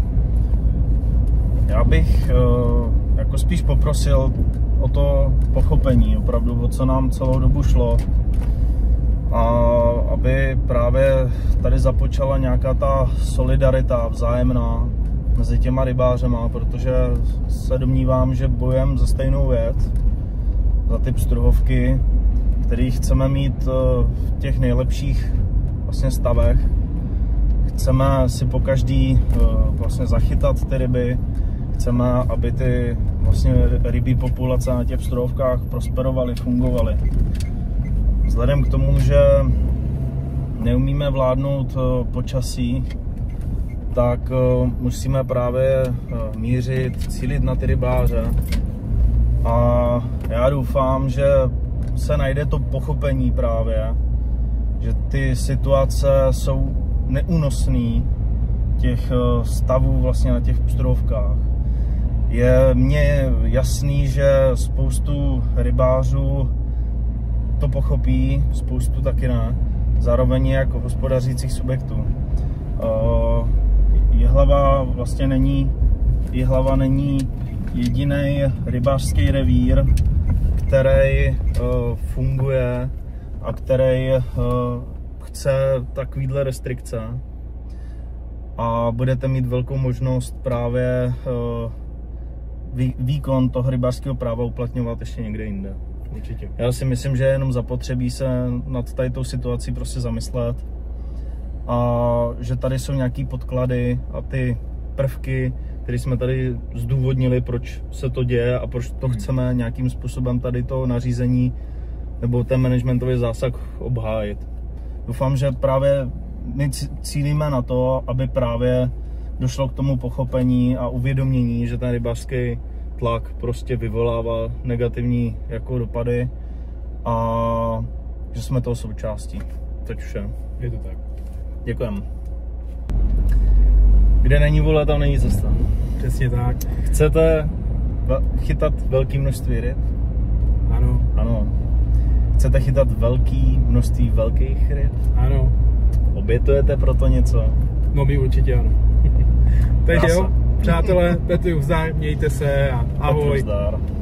Já bych e, jako spíš poprosil o to pochopení, opravdu, o co nám celou dobu šlo, a aby právě tady započala nějaká ta solidarita vzájemná mezi těma rybářema, protože se domnívám, že bojem za stejnou věc, za ty pstruhovky, který chceme mít v těch nejlepších vlastně stavech. Chceme si po každý vlastně zachytat ty ryby, chceme, aby ty vlastně rybí populace na těch pstruhovkách prosperovaly, fungovaly. Vzhledem k tomu, že neumíme vládnout počasí, tak musíme právě mířit, cílit na ty rybáře. A já doufám, že se najde to pochopení právě, že ty situace jsou neúnosné těch stavů vlastně na těch pstruhovkách. Je mně jasný, že spoustu rybářů to pochopí, spoustu taky ne. Zároveň jako hospodařících subjektů. Jihlava vlastně není, Jihlava není jediný rybářský revír, který funguje a který chce takovýhle restrikce. A budete mít velkou možnost právě výkon toho rybářského práva uplatňovat ještě někde jinde. Určitě. Já si myslím, že jenom zapotřebí se nad tady tou situací prostě zamyslet a že tady jsou nějaký podklady a ty prvky, které jsme tady zdůvodnili, proč se to děje a proč to chceme nějakým způsobem tady to nařízení nebo ten managementový zásah obhájit. Doufám, že právě my cílíme na to, aby právě došlo k tomu pochopení a uvědomění, že ten rybářský tlak prostě vyvolává negativní jako dopady a že jsme toho součástí. Teď vše. Je to tak. Děkujem. Kde není vůle, tam není cesta. Přesně tak. Chcete chytat velké množství ryb? Ano. Ano. Chcete chytat velké množství velkých ryb? Ano. Obětujete pro to něco? No my určitě ano. Takže jo, přátelé, Petru vzdár, mějte se a ahoj. Petru vzdár.